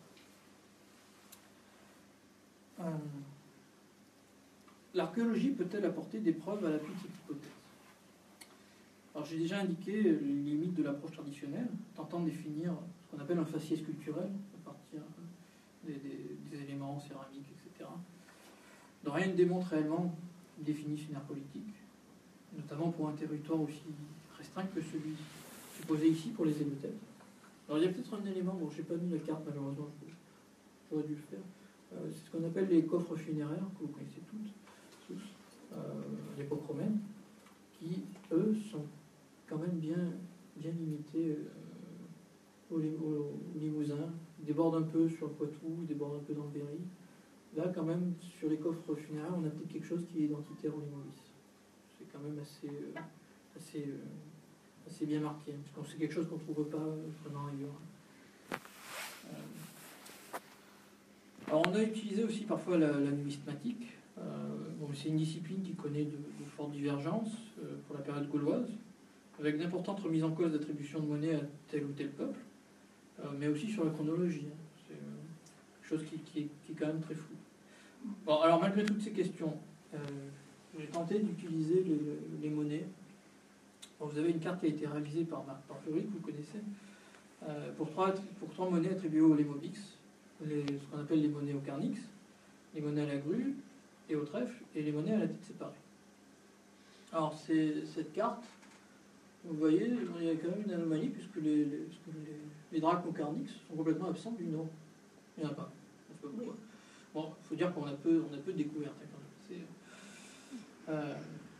Euh, L'archéologie peut-elle apporter des preuves à l'appui de cette hypothèse? Alors, j'ai déjà indiqué les limites de l'approche traditionnelle, tentant de définir ce qu'on appelle un faciès culturel, à partir des, des, des éléments céramiques, et cetera. Donc, rien ne démontre réellement une définition d'une aire politique, notamment pour un territoire aussi restreint que celui supposé ici pour les Zélotètes. Alors, il y a peut-être un élément, bon, je n'ai pas mis la carte malheureusement, j'aurais dû le faire, Euh, c'est ce qu'on appelle les coffres funéraires, que vous connaissez toutes, tous, euh, à l'époque romaine, qui, eux, sont quand même bien, bien limités euh, aux, aux, aux Limousins. Ils débordent un peu sur le Poitou, ils débordent un peu dans le Berry. Là, quand même, sur les coffres funéraires, on a peut-être quelque chose qui est identitaire au Limovis. C'est quand même assez, euh, assez, euh, assez bien marqué, hein, parce que c'est quelque chose qu'on ne trouve pas vraiment ailleurs. Euh, alors, on a utilisé aussi parfois la, la numismatique. Euh, bon, c'est une discipline qui connaît de, de fortes divergences euh, pour la période gauloise, avec d'importantes remises en cause d'attribution de monnaie à tel ou tel peuple, euh, mais aussi sur la chronologie. Hein. C'est euh, quelque chose qui, qui, est, qui est quand même très flou. Bon, alors malgré toutes ces questions, euh, j'ai tenté d'utiliser les, les monnaies. Bon, vous avez une carte qui a été réalisée par Marc Parfury, que vous connaissez, euh, pour, trois, pour trois monnaies attribuées au Lémovix, les, ce qu'on appelle les monnaies au Carnix, les monnaies à la grue et au trèfle, et les monnaies à la tête séparée. Alors, c'est, cette carte, vous voyez, il y a quand même une anomalie, puisque les, les, les, les drachmes au Carnix sont complètement absents du nom. Il n'y en a pas. Je sais pas pourquoi. Bon, il faut dire qu'on a peu, on a peu de découvertes quand même. C'est, euh,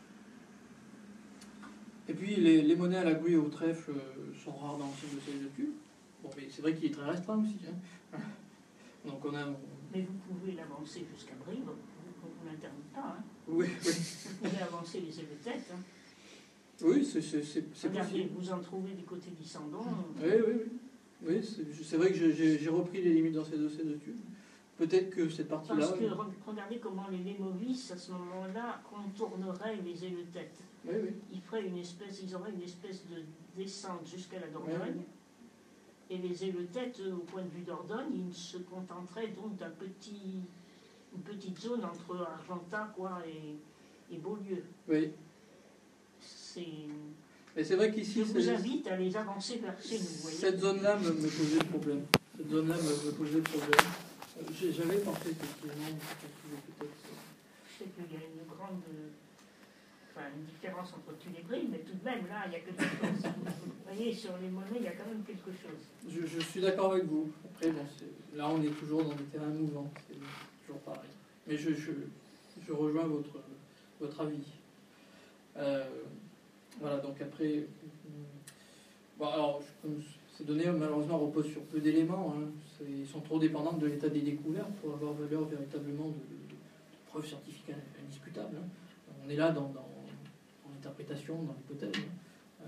et puis les, les monnaies à la grue et au trèfle sont rares dans l'ancien dossier de cul. Bon, mais c'est vrai qu'il est très restreint aussi. Hein. Donc on a. On... Mais vous pouvez l'avancer jusqu'à Brive, on ne l'interdit pas. Hein. Oui, oui. Vous pouvez avancer les ailes de tête. Hein. Oui, c'est, c'est, c'est, c'est Regardez, possible. vous en trouvez du côté d'Issandon. Oui, oui, oui. Oui, c'est, c'est vrai que j'ai, j'ai repris les limites dans ces dossiers de tube. Peut-être que cette partie-là... Parce que regardez comment les Lémovis, à ce moment-là, contourneraient les ailes de tête. Oui, oui. Ils feraient une espèce, ils auraient une espèce de descente jusqu'à la Dordogne. Oui, oui. Et les ailes de tête, au point de vue Dordogne, ils se contenteraient donc d'un petit, une petite zone entre Argentat quoi, et, et Beaulieu. Oui. C'est... Mais c'est vrai qu'ici... Je vous c'est... invite à les avancer vers chez nous, vous voyez. Cette zone-là me, me posait le problème. Cette zone-là me, me posait le problème. J'avais pensé effectivement peut-être. Je sais qu'il y a une grande, enfin une différence entre Tulébril, mais tout de même là il y a quelque chose. Vous voyez, sur les monnaies il y a quand même quelque chose. Je, je suis d'accord avec vous. Après bon, c'est, là on est toujours dans des terrains mouvants, c'est toujours pareil. Mais je, je, je rejoins votre votre avis. Euh, voilà, donc après, bon alors comme ces données malheureusement reposent sur peu d'éléments. Hein. Ils sont trop dépendantes de l'état des découvertes pour avoir valeur véritablement de, de, de preuves scientifiques indiscutables. Hein. On est là dans, dans, dans l'interprétation, dans l'hypothèse. Euh,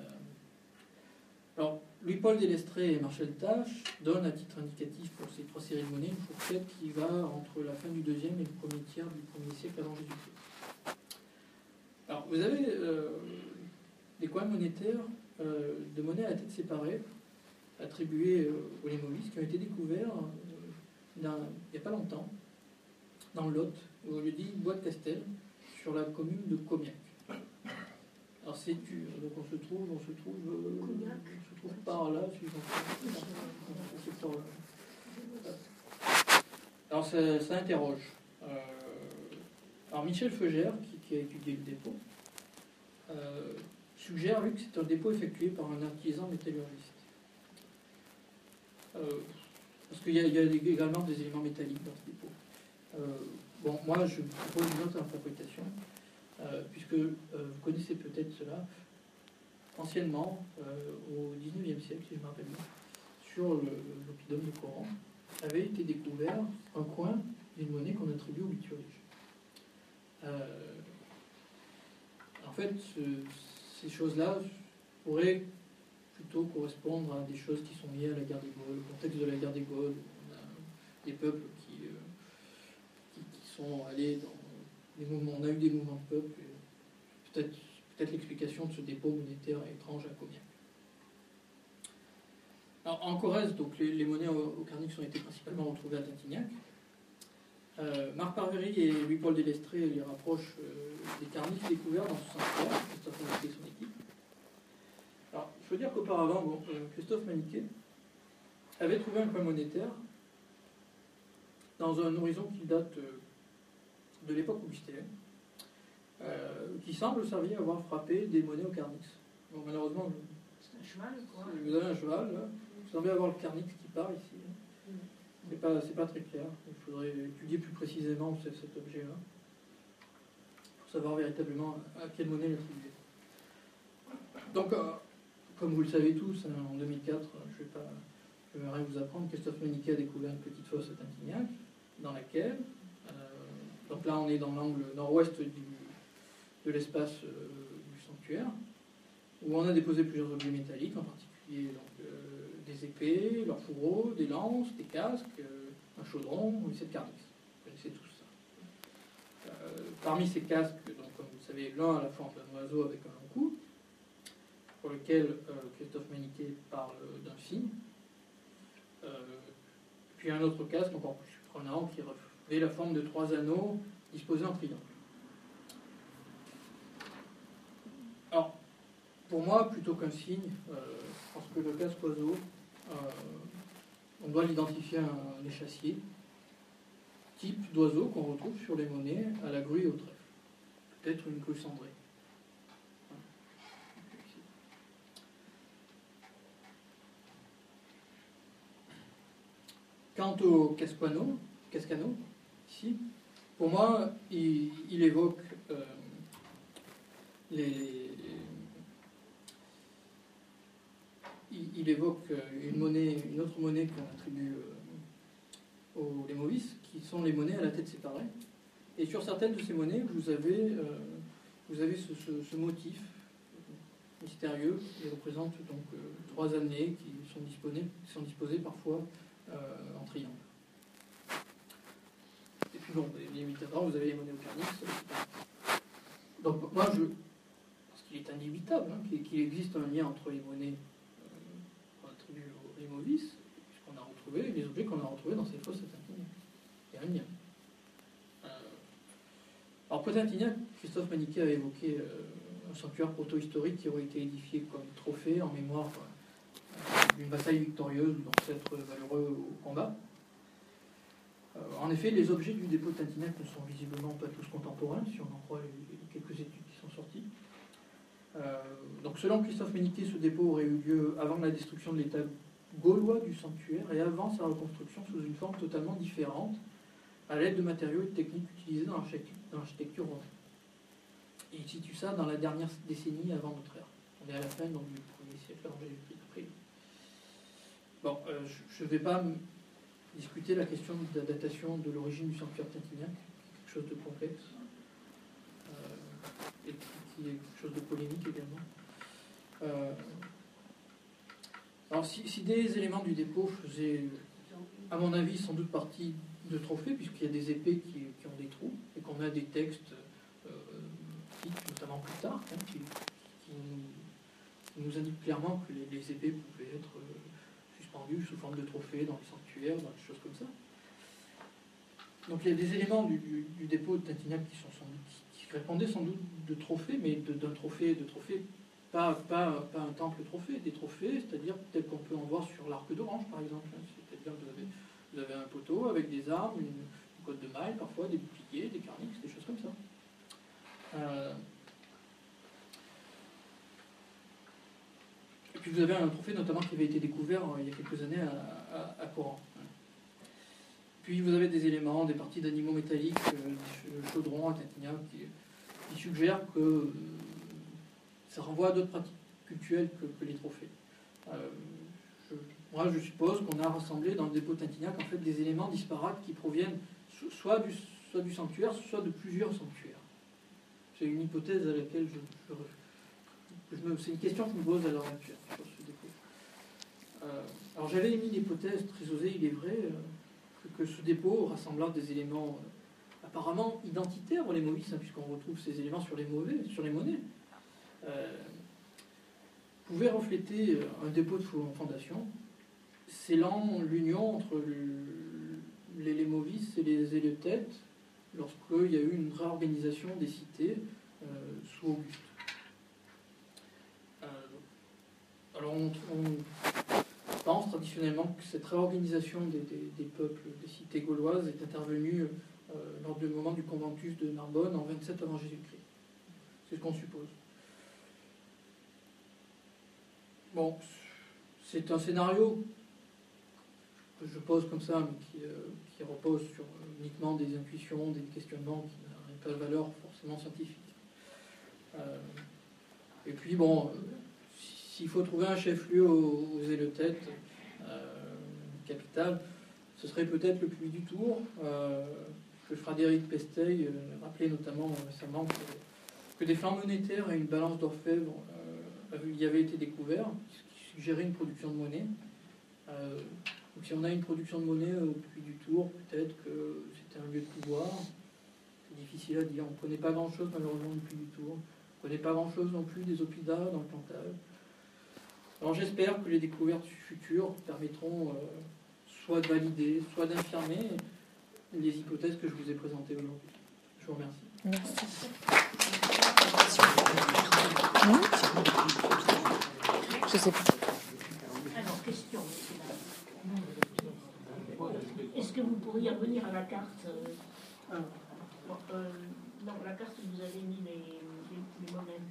alors, Louis-Paul Delestrée et Marcel Tache donnent à titre indicatif pour ces trois séries de monnaies une fourchette qui va entre la fin du deuxième et le premier tiers du premier siècle avant Jésus-Christ. Alors, vous avez euh, des coins monétaires euh, de monnaie à la tête séparée, attribués aux Lémovis, qui ont été découverts euh, il n'y a pas longtemps, dans le Lot, au lieu dit Bois de Castel, sur la commune de Comiac. Alors c'est dur, donc on se trouve, on se trouve, euh, on se trouve par là, si on se alors ça, ça interroge. Euh, alors Michel Feugère, qui, qui a étudié le dépôt, euh, suggère lui que c'est un dépôt effectué par un artisan métallurgiste. Euh, parce qu'il y, y a également des éléments métalliques dans ce dépôt. Euh, bon, moi, je propose une autre interprétation, euh, puisque euh, vous connaissez peut-être cela. Anciennement, euh, au dix-neuvième siècle, si je me rappelle bien, sur le, l'oppidum de Coran, avait été découvert un coin d'une monnaie qu'on attribue au Biturige. Euh, en fait, ce, ces choses-là pourraient plutôt correspondre à des choses qui sont liées à la guerre des Gaules, au contexte de la guerre des Gaules. On a des peuples qui, euh, qui, qui sont allés dans des mouvements. On a eu des mouvements de peuples. Peut-être, peut-être l'explication de ce dépôt monétaire étrange à Comiac. Alors, en Corrèze, donc, les, les monnaies au, au Carnix ont été principalement retrouvées à Tintignac. Euh, Marc Parvery et Louis-Paul Delestrée les rapprochent euh, des Carnix découverts dans ce sanctuaire, Christophe Maniquet et son équipe. Alors, il faut dire qu'auparavant, bon, euh, Christophe Maniquet avait trouvé un coin monétaire dans un horizon qui date euh, de l'époque augustéenne, euh, qui semble servir à avoir frappé des monnaies au Carnix. Bon, malheureusement, c'est un cheval, quoi. Vous avez un cheval, là. Vous semblez avoir le Carnix qui part ici. C'est pas, c'est pas très clair. Il faudrait étudier plus précisément cet objet-là pour savoir véritablement à quelle monnaie l'attribuer. Donc, euh, comme vous le savez tous, hein, en deux mille quatre, je ne vais, je vais rien vous apprendre, Christophe Maniquet a découvert une petite fosse à Tintignac, dans laquelle, euh, donc là on est dans l'angle nord-ouest du, de l'espace euh, du sanctuaire, où on a déposé plusieurs objets métalliques, en particulier donc, euh, des épées, leurs fourreaux, des lances, des casques, euh, un chaudron, et sept carnix. Vous connaissez tous ça. Euh, parmi ces casques, donc, comme vous le savez, l'un à la forme d'un oiseau avec un long cou, pour lequel euh, Christophe Maniquet parle d'un cygne. Euh, puis un autre casque encore plus surprenant qui revêt la forme de trois anneaux disposés en triangle. Alors, pour moi, plutôt qu'un cygne, euh, je pense que le casque oiseau, euh, on doit l'identifier à un échassier, type d'oiseau qu'on retrouve sur les monnaies à la grue et au trèfle. Peut-être une grue cendrée. Quant au casquano, cascano, ici, pour moi, il, il évoque euh, les, les, il, il évoque une monnaie, une autre monnaie qu'on attribue euh, aux lémovis, qui sont les monnaies à la tête séparée. Et sur certaines de ces monnaies, vous avez, euh, vous avez ce, ce, ce motif mystérieux qui représente donc euh, trois années qui sont disposés, qui sont disposés parfois Euh, en triangle. Et puis bon, évidemment, vous avez les monnaies au carnix. Donc moi, je parce qu'il est inévitable hein, qu'il, qu'il existe un lien entre les monnaies euh, qu'on attribue aux lémovis, puisqu'on a retrouvé, les objets qu'on a retrouvés dans ces fosses à Tintignac. Il y a un lien. Euh, alors pour Tintignac, Christophe Maniquet a évoqué euh, un sanctuaire proto-historique qui aurait été édifié comme trophée en mémoire euh, d'une bataille victorieuse ou d'ancêtres valeureux au combat. Euh, en effet, les objets du dépôt de Tintignac ne sont visiblement pas tous contemporains, si on en croit les, les quelques études qui sont sorties. Euh, donc, selon Christophe Maniquet, ce dépôt aurait eu lieu avant la destruction de l'état gaulois du sanctuaire et avant sa reconstruction sous une forme totalement différente, à l'aide de matériaux et de techniques utilisés dans l'architecture romaine. Et il situe ça dans la dernière décennie avant notre ère. On est à la fin donc, du premier siècle avant Jésus-Christ. Bon, euh, je ne vais pas discuter la question de la datation de l'origine du sanctuaire Tintignac, quelque chose de complexe, euh, et qui est quelque chose de polémique également. Euh, alors, si, si des éléments du dépôt faisaient, à mon avis, sans doute partie de trophées, puisqu'il y a des épées qui, qui ont des trous, et qu'on a des textes, euh, qui, notamment plus tard, hein, qui, qui, nous, qui nous indiquent clairement que les, les épées pouvaient être euh, sous forme de trophées dans les sanctuaires, dans des choses comme ça. Donc il y a des éléments du, du, du dépôt de Tintignac qui, sont sans doute, qui répondaient sans doute de trophées, mais de, d'un trophée, de trophées, pas, pas, pas un temple trophée, des trophées, c'est-à-dire tel qu'on peut en voir sur l'arc d'Orange par exemple. C'est-à-dire que vous avez, vous avez un poteau avec des armes, une, une cotte de maille, parfois des boucliers, des carnix, des choses comme ça. Euh, Et puis vous avez un trophée notamment qui avait été découvert euh, il y a quelques années à, à, à Coran. Puis vous avez des éléments, des parties d'animaux métalliques, euh, des chaudrons à Tintignac, qui, qui suggèrent que euh, ça renvoie à d'autres pratiques cultuelles que, que les trophées. Euh, je, moi je suppose qu'on a rassemblé dans le dépôt de Tintignac en fait des éléments disparates qui proviennent soit du, soit du sanctuaire, soit de plusieurs sanctuaires. C'est une hypothèse à laquelle je, je c'est une question que je me pose à l'heure actuelle sur ce dépôt. Euh, alors j'avais émis l'hypothèse très osée, il est vrai, euh, que, que ce dépôt, rassemblant des éléments euh, apparemment identitaires aux lémovis, hein, puisqu'on retrouve ces éléments sur les, mauvais, sur les monnaies, euh, pouvait refléter un dépôt de fondation, scellant l'union entre le, les lémovis et les éleuthètes lorsqu'il y a eu une réorganisation des cités euh, sous Auguste. Alors on, on pense traditionnellement que cette réorganisation des, des, des peuples, des cités gauloises est intervenue euh, lors du moment du conventus de Narbonne en vingt-sept avant Jésus-Christ. C'est ce qu'on suppose. Bon, c'est un scénario que je pose comme ça, mais qui, euh, qui repose sur euh, uniquement des intuitions, des questionnements qui n'ont pas de valeur forcément scientifique. Euh, et puis, bon, euh, s'il faut trouver un chef-lieu aux, aux Zélotettes, euh, capitale, ce serait peut-être le Puy du Tour, euh, que Frédéric Pesteuil euh, rappelait notamment récemment que, que des flancs monétaires et une balance d'orfèvre euh, y avaient été découverts, ce qui suggérait une production de monnaie. Euh, donc si on a une production de monnaie au Puy du Tour, peut-être que c'était un lieu de pouvoir. C'est difficile à dire. On ne connaît pas grand-chose malheureusement du Puy du Tour. On ne connaît pas grand-chose non plus des Oppida dans le Cantal. Alors j'espère que les découvertes futures permettront euh, soit de valider, soit d'infirmer les hypothèses que je vous ai présentées aujourd'hui. Je vous remercie. Merci. Hmm? Je sais pas. Alors, question. Est-ce que vous pourriez revenir à la carte euh, bon, euh, non, la carte où vous avez mis les, les, les monnaies.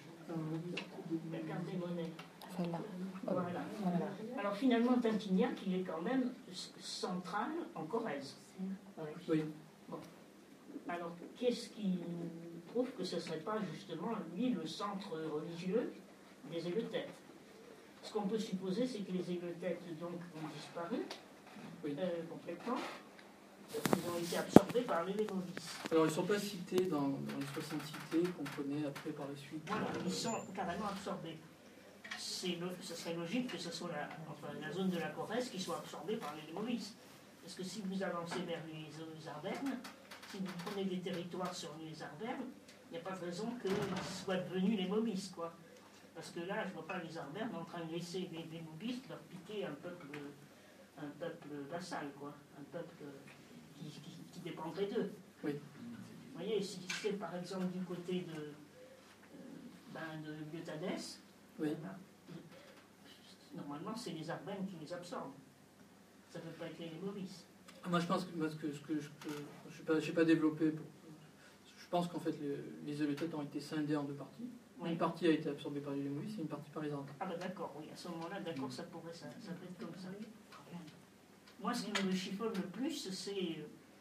La carte des monnaies. Celle-là. Voilà. Voilà. Alors finalement, Tintignac, il est quand même central en Corrèze. Oui. Bon. Alors, qu'est-ce qui prouve que ce ne serait pas justement, lui, le centre religieux des Zélotettes? Ce qu'on peut supposer, c'est que les Zélotettes, donc, ont disparu oui. euh, complètement. Ils ont été absorbés par les Lémovis. Alors, ils ne sont pas cités dans, dans les soixante cités qu'on connaît après par la suite. Voilà, ils sont carrément absorbés. C'est le, ce serait logique que ce soit la, enfin, la zone de la Corrèze qui soit absorbée par les Lémovis. Parce que si vous avancez vers les, les Ardennes, si vous prenez des territoires sur les Ardennes, il n'y a pas de raison qu'ils soient devenus les Mobites, quoi. Parce que là, je ne vois pas les Ardennes en train de laisser les, les Mobites leur piquer un peuple, un peuple vassal, quoi. Un peuple qui, qui, qui dépendrait d'eux. Oui. Vous voyez, si c'est par exemple du côté de, euh, ben, de Lieutenès, oui. ben, normalement, c'est les Ardennes qui les absorbent. Ça ne peut pas être les Mobites. Moi, je pense que, moi, ce que, ce que je ne pas, pas développé. Pour, je pense qu'en fait, les, les Zélotettes ont été scindées en deux parties. Oui. Une partie a été absorbée par les Lémovis et une partie par les Ardennes. Ah ben d'accord, oui, à ce moment-là, d'accord, ça pourrait, ça, ça peut être comme ça. Moi, ce qui me chiffonne le plus, c'est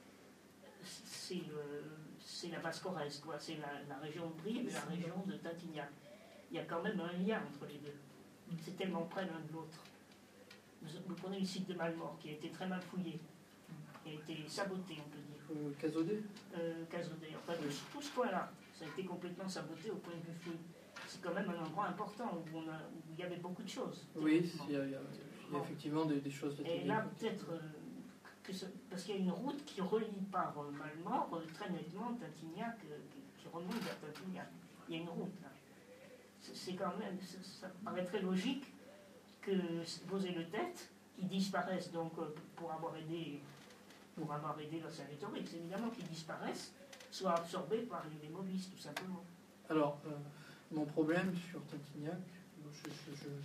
c'est euh, la Basse-Corrèze, quoi. C'est la, la région de Brive et la région de Tintignac. Il y a quand même un lien entre les deux. C'est tellement près l'un de l'autre. Vous, vous prenez le site de Malmort, qui a été très mal fouillé, qui a été saboté, on peut dire. Euh, Cazaudet euh, Cazaudet, enfin, oui. Tout ce coin-là, ça a été complètement saboté au point de vue fouille. C'est quand même un endroit important où, on a, où il y avait beaucoup de choses. Oui, il y a, il y a, il y a effectivement des, des choses. Et là, peut-être, euh, que ce, parce qu'il y a une route qui relie par euh, Malmort euh, très nettement Tintignac, euh, qui, qui remonte vers Tintignac. Il y a une route là. C'est quand même, ça, ça paraît très logique que vos Zélotettes, qui disparaissent donc euh, pour avoir aidé, pour avoir aidé la Saint-Victorix, évidemment, qui disparaissent, soient absorbés par les Mobites, tout simplement. Alors, euh, mon problème sur Tintignac, je, je, je...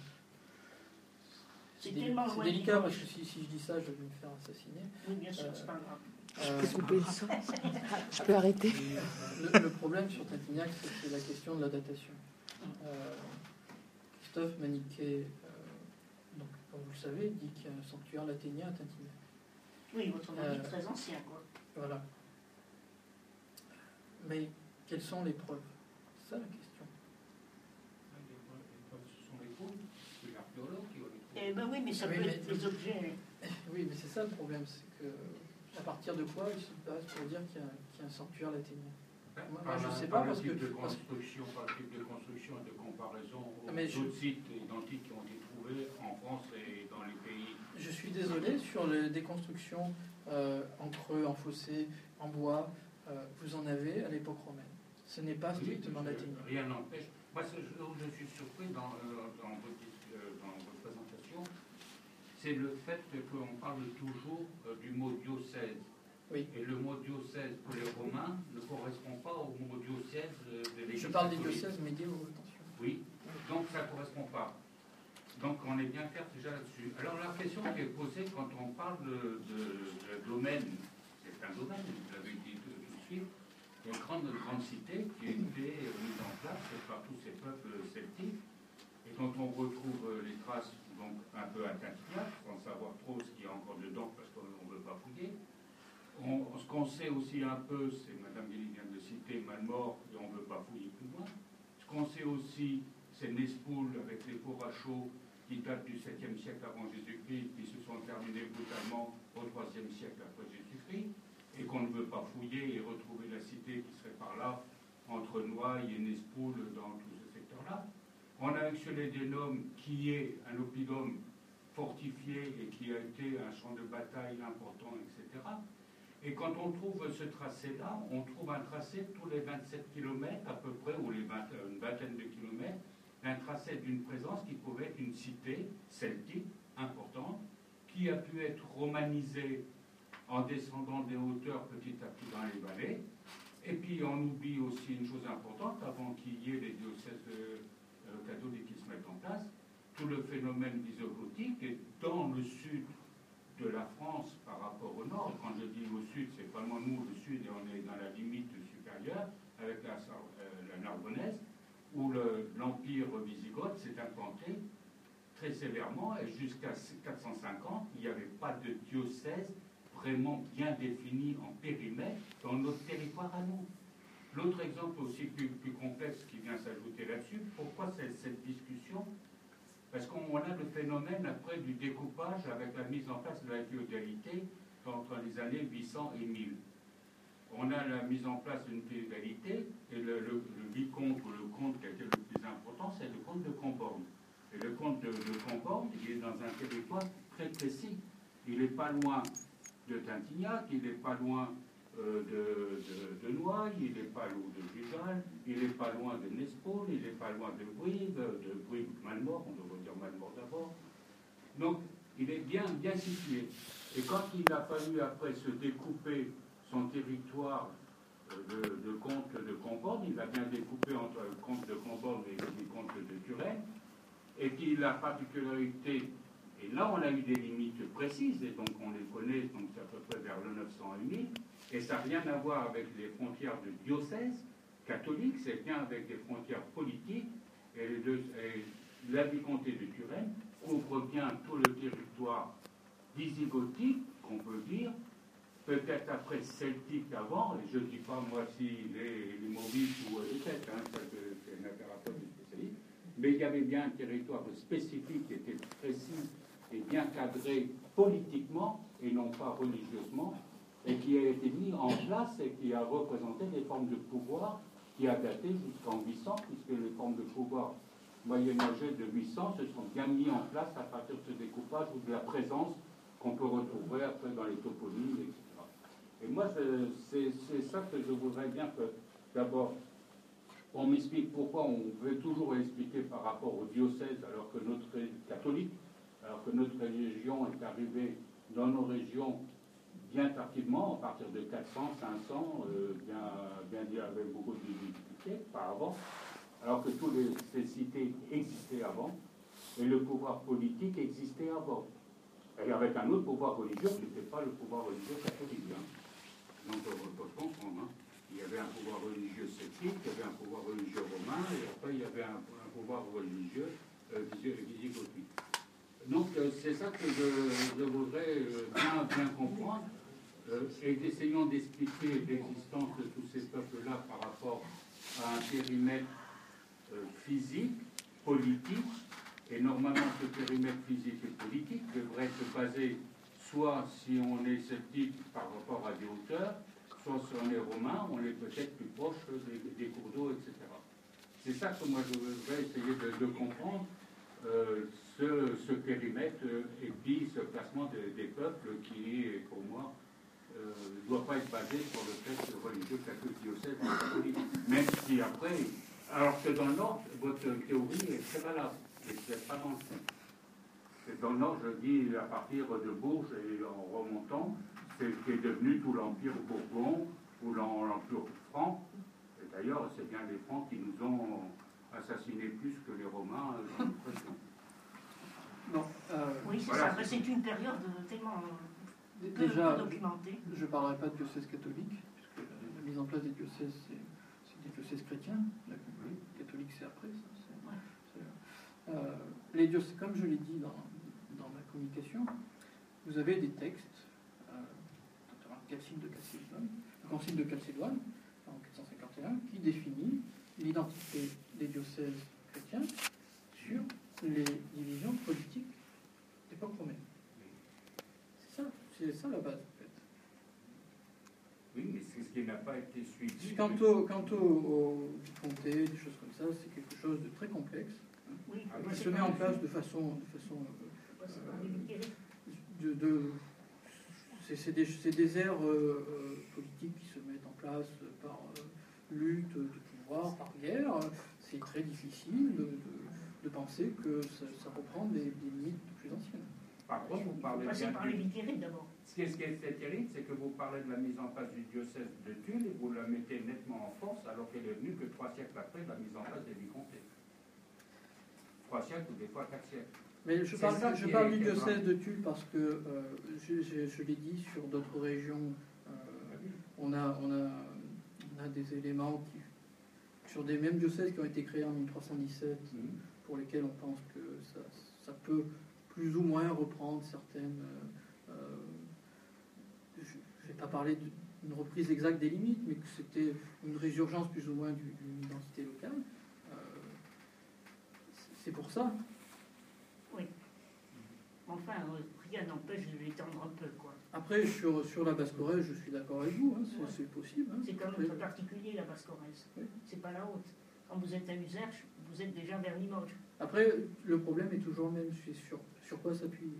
c'est dé délicat parce que si, si je dis ça, je vais me faire assassiner. Oui, bien sûr, euh, c'est pas grave. Euh, je peux couper le son. Je peux arrêter. Le, le problème sur Tintignac, c'est la question de la datation. Euh, Christophe Maniquet, euh, donc, comme vous le savez, dit qu'il y a un sanctuaire laténien à Tintignac. Oui, autrement dit, euh, très ancien, quoi. Voilà. Mais quelles sont les preuves? C'est ça la question. Ce sont les fouilles, c'est l'archéologue qui va les trouver. Eh ben oui, mais ça oui, peut mais, être des objets. Oui, mais c'est ça le problème, c'est que à partir de quoi il se base pour dire qu'il y, qu y a un sanctuaire laténien? Moi, moi je ne sais pas parce que, de construction, par le type de construction et de comparaison aux mais autres je... sites identiques qui ont été trouvés en France et dans les pays. Je suis désolé sur les déconstructions euh, en creux, en fossé, en bois. Euh, vous en avez à l'époque romaine. Ce n'est pas strictement oui, laténien. Rien n'empêche. Moi, ce où je suis surpris dans, euh, dans, votre, euh, dans votre présentation, c'est le fait qu'on parle toujours euh, du mot diocèse. Oui. Et le mot diocèse pour les Romains ne correspond pas au mot diocèse de l'Église. Je parle des diocèses médiévaux, attention. Oui, donc ça ne correspond pas. Donc on est bien clair déjà là-dessus. Alors la question qui est posée quand on parle de, de, de domaine, c'est un domaine, vous l'avez dit tout de suite, il y a une grande, grande cité qui a été mise en place par tous ces peuples celtiques. Et quand on retrouve les traces dont donc un peu à Tintignac, sans savoir trop ce qu'il y a encore dedans, parce qu'on ne veut pas fouiller. On, ce qu'on sait aussi un peu, c'est, Mme Guély vient de citer Malmort, et on ne veut pas fouiller plus loin. Ce qu'on sait aussi, c'est Nespoul avec les fours à chaud qui datent du septième siècle avant Jésus-Christ, qui se sont terminés brutalement au troisième siècle après Jésus-Christ, et qu'on ne veut pas fouiller et retrouver la cité qui serait par là, entre Noailles et Nespoul, dans tout ce secteur-là. On a Uxielet-Denôme, qui est un oppidum fortifié et qui a été un champ de bataille important, et cetera. Et quand on trouve ce tracé-là, on trouve un tracé tous les vingt-sept kilomètres à peu près, ou les vingt, une vingtaine de kilomètres, un tracé d'une présence qui pouvait être une cité celtique importante, qui a pu être romanisée en descendant des hauteurs petit à petit dans les vallées. Et puis on oublie aussi une chose importante, avant qu'il y ait les diocèses euh, catholiques qui se mettent en place, tout le phénomène visigothique est dans le sud de la France par rapport au nord. Quand je dis au sud, c'est vraiment nous, le sud, et on est dans la limite supérieure, avec la, euh, la Narbonnaise, où le, l'empire wisigoth s'est implanté très sévèrement, et jusqu'à quatre cent cinquante, il n'y avait pas de diocèse vraiment bien défini en périmètre dans notre territoire à nous. L'autre exemple aussi plus, plus complexe qui vient s'ajouter là-dessus, pourquoi c'est cette discussion? Parce qu'on a le phénomène après du découpage avec la mise en place de la féodalité entre les années huit cents et mille. On a la mise en place d'une féodalité et le, le, le vicomte ou le comte qui a été le plus important, c'est le comte de Comborne. Et le comte de, de Comborne, il est dans un territoire très précis. Il n'est pas loin de Tintignac, il n'est pas loin euh, de, de, de Noailles, il n'est pas loin de Gigal, il n'est pas loin de Nespoul, il n'est pas loin de Bouygues, de Bouygues-Malmort, on devrait dire Malmort d'abord. Donc, il est bien, bien situé. Et quand il a fallu après se découper son territoire de, de comte de Comborne, il a bien découpé entre le comte de Comborne et le comte de Turenne, et qu'il a particularité. Et là, on a eu des limites précises, et donc on les connaît, donc c'est à peu près vers le neuf cents et mille, et ça n'a rien à voir avec les frontières de diocèse catholique, c'est bien avec des frontières politiques, et, les deux, et la vicomté de Turenne couvre bien tout le territoire visigothique, qu'on peut dire, peut-être après celtique avant, et je ne dis pas moi si les, les Maurices ou les Celtes, hein, ça c'est une affaire à des spécialistes, mais il y avait bien un territoire spécifique qui était précis et bien cadré politiquement et non pas religieusement, et qui a été mis en place et qui a représenté des formes de pouvoir qui a daté jusqu'en huit cents, puisque les formes de pouvoir moyenâgeuses de huit cents se sont bien mis en place à partir de ce découpage ou de la présence qu'on peut retrouver après dans les toponymes, et cetera. Et moi, c'est, c'est ça que je voudrais bien que, d'abord, on m'explique pourquoi on veut toujours expliquer par rapport au diocèse, alors que notre catholique, alors que notre religion est arrivée dans nos régions bien tardivement, à partir de quatre cents, cinq cents, euh, bien, bien dire avec beaucoup de difficultés par avant, alors que toutes les, ces cités existaient avant, et le pouvoir politique existait avant. Et avec un autre pouvoir religieux qui n'était pas le pouvoir religieux catholique. Hein. Donc on peut comprendre. Hein. Il y avait un pouvoir religieux celtique, il y avait un pouvoir religieux romain, et après il y avait un, un pouvoir religieux euh, visigothique. Donc euh, c'est ça que je, je voudrais euh, bien, bien comprendre, euh, et essayons d'expliquer l'existence de tous ces peuples-là par rapport à un périmètre euh, physique, politique, et normalement ce périmètre physique et politique devrait se baser soit, si on est sceptique par rapport à des hauteurs, soit si on est romain, on est peut-être plus proche des, des cours d'eau, et cetera. C'est ça que moi je voudrais essayer de, de comprendre, euh, ce, ce périmètre euh, et puis ce placement de, des peuples qui, pour moi, ne euh, doit pas être basé sur le fait religieux catholique diocèse catholique. Même si après, alors que dans le Nord, votre théorie est très valable, et c'est pas dans le fond. Dans le Nord, je dis à partir de Bourges et en remontant, c'est qui est devenu tout l'Empire Bourbon ou l'Empire franc. Et d'ailleurs, c'est bien les Francs qui nous ont assassinés plus que les Romains dans notre région. Non, euh, oui, c'est voilà, ça. C'est une période tellement peu, déjà, peu documentée. Je ne parlerai pas de diocèse catholique, puisque la mise en place des diocèses, c'est, c'est des diocèses chrétiens. La catholique, c'est après ça. C'est, ouais. c'est, euh, les diocèses, comme je l'ai dit dans communication, vous avez des textes, euh, notamment le Concile de Chalcédoine, le Concile de Chalcédoine, en quatre cent cinquante et un, qui définit l'identité des diocèses chrétiens sur les divisions politiques d'époque romaine. C'est ça, c'est ça la base, en fait. Oui, mais c'est ce qui n'a pas été suivi. Quant au, quant au, au comté, des choses comme ça, c'est quelque chose de très complexe, Oui, qui se met en place de façon, de façon euh, de, de c'est, c'est, des, c'est des aires euh, euh, politiques qui se mettent en place par euh, lutte de pouvoir, par guerre. C'est très difficile de, de, de penser que ça, ça reprend des, des limites plus anciennes. Par contre, vous parlez passer bien par du... les Vicaires d'abord. Ce qui est, ce qui est terrible, c'est que vous parlez de la mise en place du diocèse de Tulle et vous la mettez nettement en force alors qu'elle est venue que trois siècles après la mise en place des vicomtés. Trois siècles ou des fois quatre siècles. Mais je parle, je parle du diocèse de Tulle parce que, euh, je, je, je l'ai dit, sur d'autres régions, euh, on, a, on, a, on a des éléments qui, sur des mêmes diocèses qui ont été créés en mille trois cent dix-sept, mmh. pour lesquels on pense que ça, ça peut plus ou moins reprendre certaines... Euh, je ne vais pas parler d'une reprise exacte des limites, mais que c'était une résurgence plus ou moins d'une identité locale. Euh, c'est pour ça. Oui. Enfin, rien n'empêche de l'étendre un peu, quoi. Après, sur, sur la Basse-Corrèze, je suis d'accord avec vous, hein, c'est, ouais. c'est possible. Hein. C'est quand même très particulier, la Basse-Corrèze. Oui. C'est pas la haute. Quand vous êtes à Uzerche, vous êtes déjà vers Limoges. Après, le problème est toujours le même. C'est sur, sur quoi s'appuyer.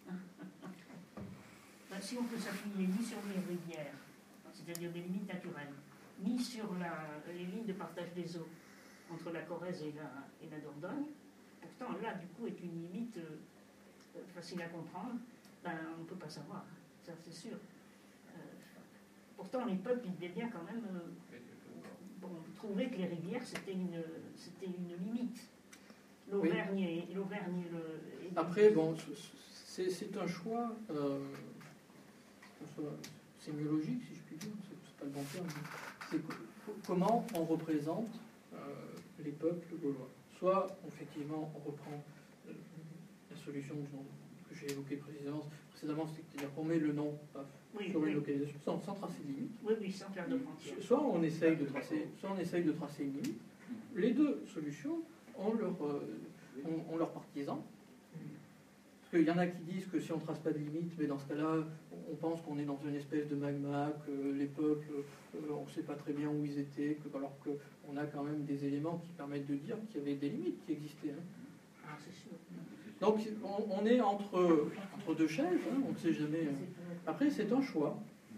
Ben, si on peut s'appuyer ni sur les rivières, c'est-à-dire des limites naturelles, ni sur la, les lignes de partage des eaux entre la Corrèze et la, et la Dordogne, pourtant là, du coup, est une limite euh, facile à comprendre, ben, on ne peut pas savoir, ça c'est sûr. Euh, pourtant, les peuples, ils devaient bien quand même euh, bon, trouver que les rivières, c'était une, c'était une limite. L'Auvergne oui. et l'Auvergne. Le, et Après, bon, c'est, c'est un choix euh, sémiologique, si je puis dire, c'est, c'est pas le bon terme. C'est comment on représente euh, les peuples gaulois. Soit, effectivement, on reprend euh, la solution que j'ai évoquée précédemment, précédemment c'est-à-dire qu'on met le nom paf, oui, sur oui. une localisation, sans, sans tracer de limite. Oui, oui, sans faire de frontières. Soit on essaye de tracer, soit on essaye de tracer une limite. Les deux solutions ont leurs euh, ont, ont leur partisans. Parce qu'il y en a qui disent que si on ne trace pas de limite, mais dans ce cas-là, on pense qu'on est dans une espèce de magma, que les peuples, euh, on ne sait pas très bien où ils étaient, que, alors qu'on a quand même des éléments qui permettent de dire qu'il y avait des limites qui existaient. Hein. Ah, c'est sûr. Donc on, on est entre, entre deux chaises, hein, on ne sait jamais. Après, c'est un choix.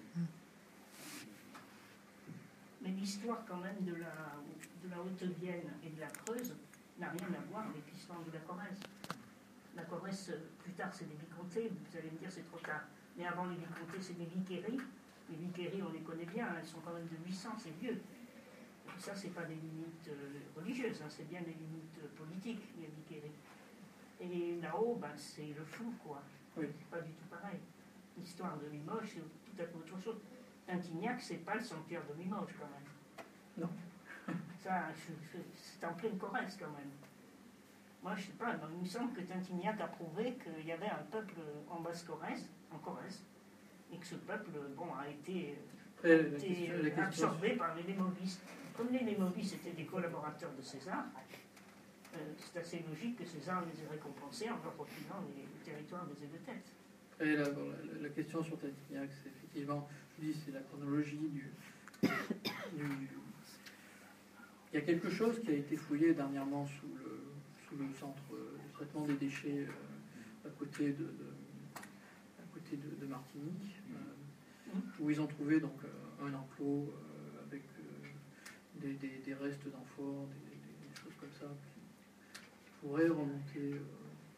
Mais l'histoire quand même de la, de la Haute-Vienne et de la Creuse n'a rien à voir avec l'histoire de la Corrèze. La Corrèze, plus tard, c'est des vicomtés, vous allez me dire c'est trop tard. Mais avant les vicomtés, c'est des vicairies. Les vicairies, on les connaît bien, elles sont quand même de huit cents, c'est vieux. Et ça, c'est pas des limites religieuses, hein, c'est bien des limites politiques, les vicairies. Et là-haut, ben, c'est le flou, quoi. Oui. C'est pas du tout pareil. L'histoire de Limoges, c'est tout à fait autre chose. Tintignac, c'est pas le sanctuaire de Limoges, quand même. Non. Ça, je, je, c'est en pleine Corrèze, quand même. Moi, je ne sais pas, il me semble que Tintignac a prouvé qu'il y avait un peuple en Basse-Corrèze, en Corrèze, et que ce peuple, bon, a été, Après, été la question, la question... absorbé par les Lémovistes. Comme les Lémovistes étaient des collaborateurs de César, euh, c'est assez logique que César les ait récompensés en leur refilant les, les territoires des aides-têtes. Après, la, bon, la, la question sur Tintignac, c'est effectivement, je dis, c'est la chronologie du, du... Il y a quelque chose qui a été fouillé dernièrement sous le, sous le centre de traitement des déchets euh, à côté de, de, à côté de, de Martinique, euh, où ils ont trouvé donc euh, un enclos euh, avec euh, des, des, des restes d'amphores, des, des, des choses comme ça qui, qui pourraient remonter euh,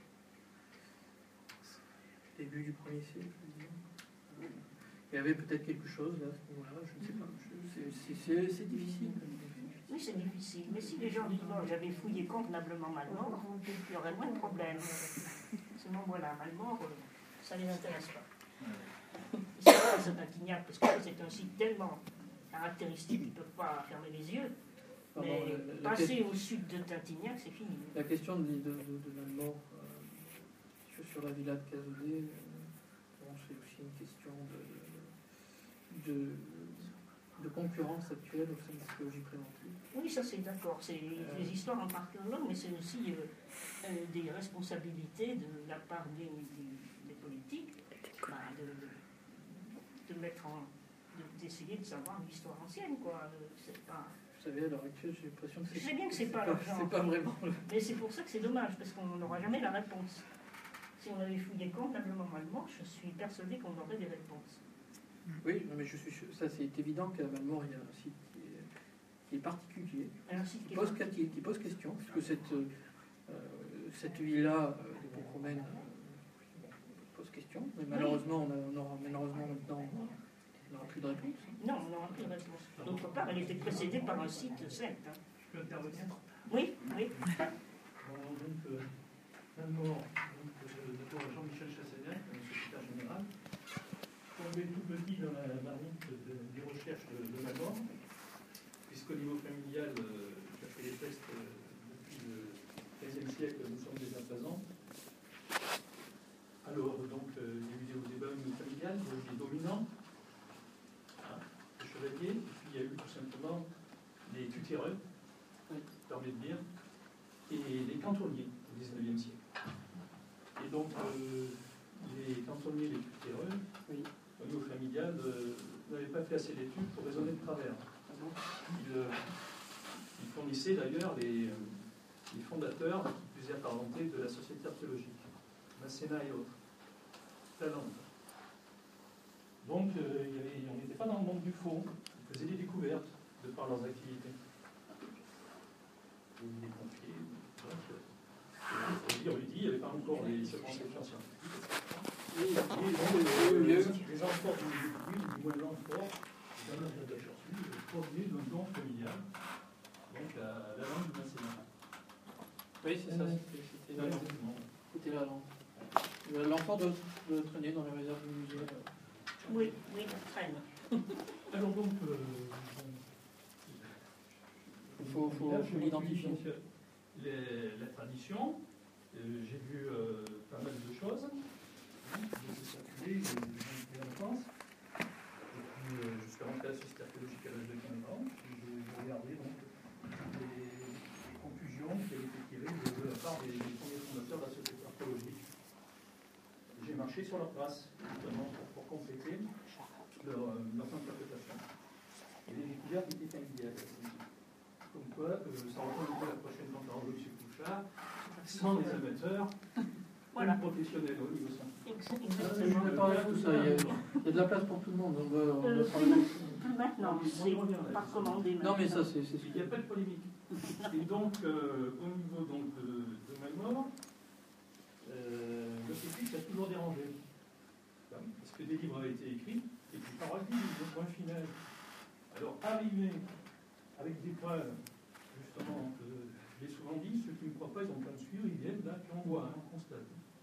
au début du premier siècle. Il y avait peut-être quelque chose là, à ce moment-là, je ne sais pas. Je, c'est, c'est, c'est difficile. Oui, c'est difficile. Mais si les gens du Limoges avaient fouillé convenablement Malmort, il y aurait moins de problèmes. Seulement, voilà, Malmort, ça ne les intéresse pas. C'est pas ce Tintignac, parce que c'est un site tellement caractéristique qu'ils ne peuvent pas fermer les yeux. Mais bon, la, la passer question, au sud de Tintignac, c'est fini. La question de, de, de, de Malmort, euh, sur la villa de Cazaudet, euh, bon, c'est aussi une question de, de, de concurrence actuelle au sein de la psychologie préventive. Oui, ça c'est d'accord. C'est euh... des histoires en partie longues, mais c'est aussi euh, euh, des responsabilités de la part des, des, des politiques bah, de, de mettre en. d'essayer de savoir l'histoire ancienne, quoi. C'est pas... Vous savez, à l'heure actuelle, j'ai l'impression que c'est... Je sais bien que c'est pas pas, l'argent. C'est pas vraiment... Mais c'est pour ça que c'est dommage, parce qu'on n'aura jamais la réponse. Si on avait fouillé comptablement Malmort, je suis persuadée qu'on aurait des réponses. Oui, mais je suis ça c'est évident qu'à Malmort, il y a un site qui est, qui est particulier, un site qui, qui, pose, qui, qui pose question, puisque cette, euh, cette villa euh, des Boucromen euh, bon, pose question, mais malheureusement, on, a, on aura malheureusement maintenant... On n'aura plus de réponse. Non, on n'aura plus de réponse. D'autre part, elle était précédée par un site celte. Hein. Je peux intervenir? Oui, oui. Bon, donc, euh, Malmort, donc, euh, d'abord Jean-Michel Chassaignac, le secrétaire général, tombé tout petit dans la marmite de, des recherches de, de Malmort, puisqu'au niveau familial, euh, j'ai fait des tests euh, depuis le treizième siècle, nous sommes déjà présents. Alors, donc, euh, il y a eu des débats au niveau familial, il y a eu des dominants. Et puis il y a eu tout simplement les tutéreux, oui, permet de dire, et les cantonniers au dix-neuvième siècle. Et donc euh, les cantonniers, les tutéreux, oui, au niveau familial, euh, n'avaient pas fait assez d'études pour raisonner de travers. Ils, euh, ils fournissaient d'ailleurs les, euh, les fondateurs, qui plus est apparentés, de la société archéologique, Masséna et autres, Talente. Donc, euh, il y avait, on n'était pas dans le monde du faux, ils faisaient des découvertes de par leurs activités. Et des pompiers, donc, euh, dire, il n'y avait pas encore les circonscriptions scientifiques, et cetera. Et, et donc, euh, les, les amphores du début, du moins l'amphore, c'est un ordre d'aperçu, provenait d'un don familial, donc à la langue du Masséna. Oui, c'est ça, c'était la langue. C'était la langue. L'amphore doit, doit traîner dans les réserves du musée. Oui, oui, ça traîne. Alors donc, euh, il faut, faut, faut l'identifier. Les, la tradition, euh, j'ai vu euh, pas mal de choses. J'ai circulé, j'ai l'enfance. Et puis, euh, je suis rentré à la société archéologique à l'âge de quinze ans. J'ai regardé donc les, les conclusions qui avaient été tirées de, de la part des, des premiers fondateurs de la société archéologique. J'ai marché sur leur trace, justement, pour, pour compléter leur, leur interprétation. Et les découvertes étaient familiales. Comme quoi, euh, ça reprend la prochaine conférence de M. Pouchard, sans les amateurs, voilà, les professionnels au niveau scientifique. Exactement. Je parler de tout ça. Il y, a, il y a de la place pour tout le monde. On va, on va euh, plus, plus maintenant, c'est pas recommandé maintenant. Non, mais ça, c'est. Il n'y a pas de polémique. Et donc, euh, au niveau donc, de, de Malmort, euh, le scientifique a toujours dérangé. Parce que des livres avaient été écrits, et puis par rapport au point final. Alors, arriver avec des preuves, justement, que je l'ai souvent dit, ceux qui ne croient pas, ils ont plein de suivre, ils viennent là, puis on voit, hein, on constate.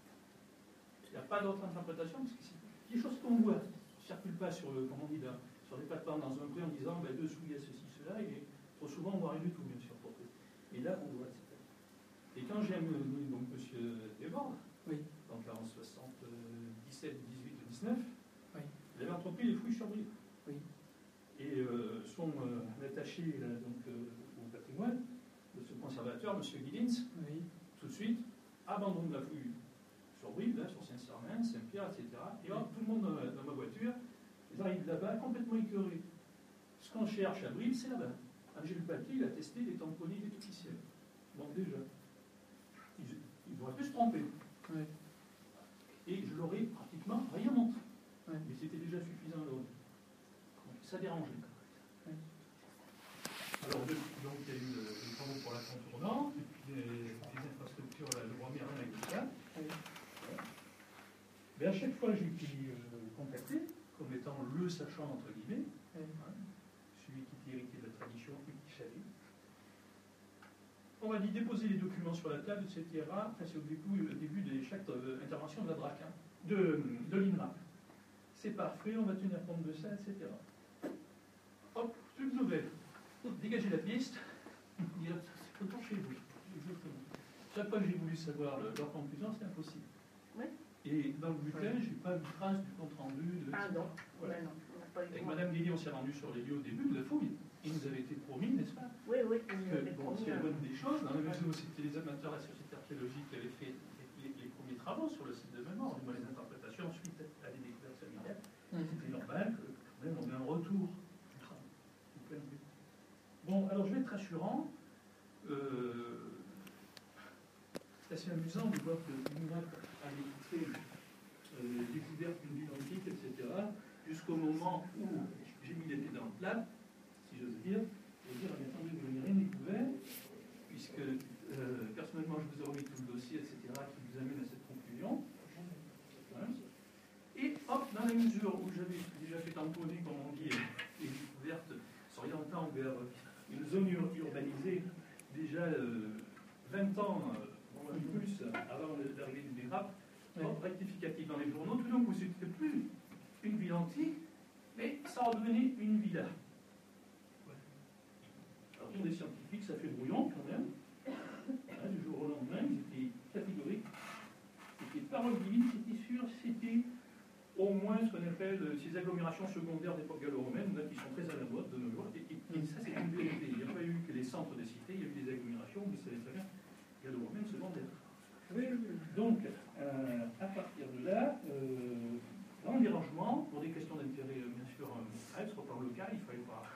Il n'y a pas d'autre interprétation, parce que c'est des choses qu'on voit. On ne circule pas sur, le, comme on dit, là, sur les plateformes dans un prix en disant, ben, dessous, il y a ceci, cela, et trop souvent, on voit rien du tout, bien sûr. Pour et là, on voit, et cetera. Et quand j'ai amené donc M. Desbordes, oui, donc là, en soixante-dix-sept, dix-huit, dix-neuf, oui, il avait entrepris les fouilles sur Brive. Oui. Et euh, son euh, attaché là, donc, euh, au patrimoine, de ce conservateur, M. Guilins, oui, tout de suite, abandonne la fouille sur Brive, là, sur Saint-Sernin, Saint-Pierre, et cetera. Et hop, tout le monde dans, dans ma voiture, ils arrivent là-bas complètement écœurés. Ce qu'on cherche à Brive, c'est là-bas. Angèle Papier, il a testé des tamponnés des officiels. Donc déjà, ils, ils auraient pu se tromper. Oui. Et je leur ai pratiquement rien montré. Oui. Mais c'était déjà suffisant là. Donc ça dérangeait. Oui. Alors, depuis, donc, il y a eu des travaux pour la contournante, et puis des, des infrastructures, là, le roi Merlin et tout ça. Oui. Ouais. Mais à chaque fois, j'ai été euh, contacté comme étant le sachant, entre guillemets, oui, hein, celui qui était hérité de la tradition et qui savait. On m'a dit déposer les documents sur la table, et cetera. Enfin, c'est au début, au début de chaque euh, intervention de la D R A C, hein, de, de l'I N R A P. C'est parfait, on va tenir compte de ça, et cetera. Hop, toute nouvelle. Dégagez la piste. Il y a c'est autant chez vous. Exactement. Chaque fois que j'ai voulu savoir le, leur conclusion, c'est impossible. Oui. Et dans le bulletin, je n'ai pas vu trace du compte rendu. De... Ah non, voilà. ouais, non, on n'a pas eu Avec droit. Madame Lily, on s'est rendu sur les lieux au début de la fouille. Il nous avait été promis, n'est-ce pas? Oui, oui, on nous que, avait bon, promis c'est la un- bonne des choses, dans la mesure où c'était les amateurs de la société archéologique qui avaient fait les, les- les premiers travaux sur le site de Memor, du moins les interprétations, ensuite à des découvertes familiales. C'était normal que quand même on ait un retour du travail, du point de vue. Bon, alors je vais être rassurant. Euh, c'est assez amusant de voir que l'I N R A P avait fait euh, découverte d'une ville antique, et cetera, jusqu'au moment où j'ai mis les pieds dans le plat, si j'ose dire, et dire, ah, mais attendez, vous n'avez rien découvert, puisque euh, personnellement je vous ai remis tout le dossier, et cetera, qui vous amène à cette conclusion. Hein. Et hop, dans la mesure où j'avais déjà fait tamponner, comme on dit, les découvertes s'orientant vers une zone ur urbanisée, déjà euh, vingt ans, euh, ou plus, avant l'arrivée du N R A P, ouais. Rectificatif dans les journaux, tout d'un coup, c'était plus une ville antique, mais ça redevenait une villa. Ouais. Alors pour des scientifiques, ça fait brouillon quand même. Hein, du jour au lendemain, ils étaient catégoriques. C'était parole divine, c'était sûr, c'était au moins ce qu'on appelle ces agglomérations secondaires d'époque gallo-romaine, qui sont très à la mode de nos jours. Et, et, et ça, c'est une vérité. Il n'y a pas eu que les centres des cités, il y a eu des agglomérations, vous savez très bien, gallo-romaines secondaires. Donc, euh, à partir de là, euh, dans les rangements, pour des questions d'intérêt, euh, bien sûr, euh, sur le plan local, il ne fallait pas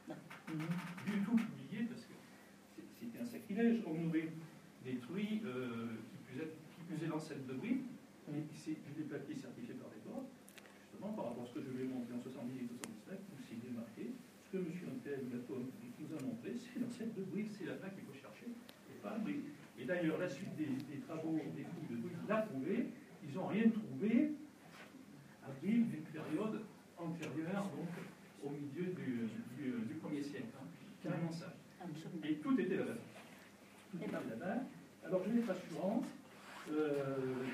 du tout publier, parce que c'était un sacrilège. On aurait détruit, euh, qui plus est, qui plus est l'ancêtre de Brie, et c'est des papiers certifiés par les corps, justement, par rapport à ce que je lui ai montré en soixante-dix et soixante-dix-sept, où c'est démarqué. Ce que M. Antel nous a montré, c'est l'ancêtre de Brie, c'est là-bas qu'il faut chercher, et pas Brie. Et d'ailleurs, la suite des, des travaux, des fouilles de Brie l'a prouvé, ils n'ont rien trouvé à Brie d'une période antérieure, donc au milieu du, du, du premier siècle. Hein. Carrément ça. Et tout était là-bas. Tout était là-bas. Alors, je vais être rassurant. Euh,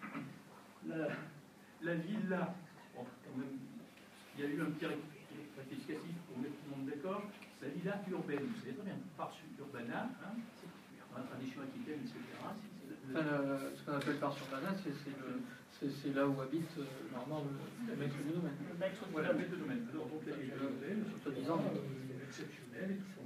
la, la villa, bon, quand même, il y a eu un petit rectificatif pour mettre tout le monde d'accord. La villa urbaine, vous savez très bien, par urbana, hein, dans la tradition aquitaine, et cetera. Enfin, le, ce qu'on appelle par urbana, c'est là où habite euh, normalement le, le maître du domaine. Le maître du Voilà, le domaine. maître du domaine. Alors, donc la villa urbaine, c'est soi-disant exceptionnelle et tout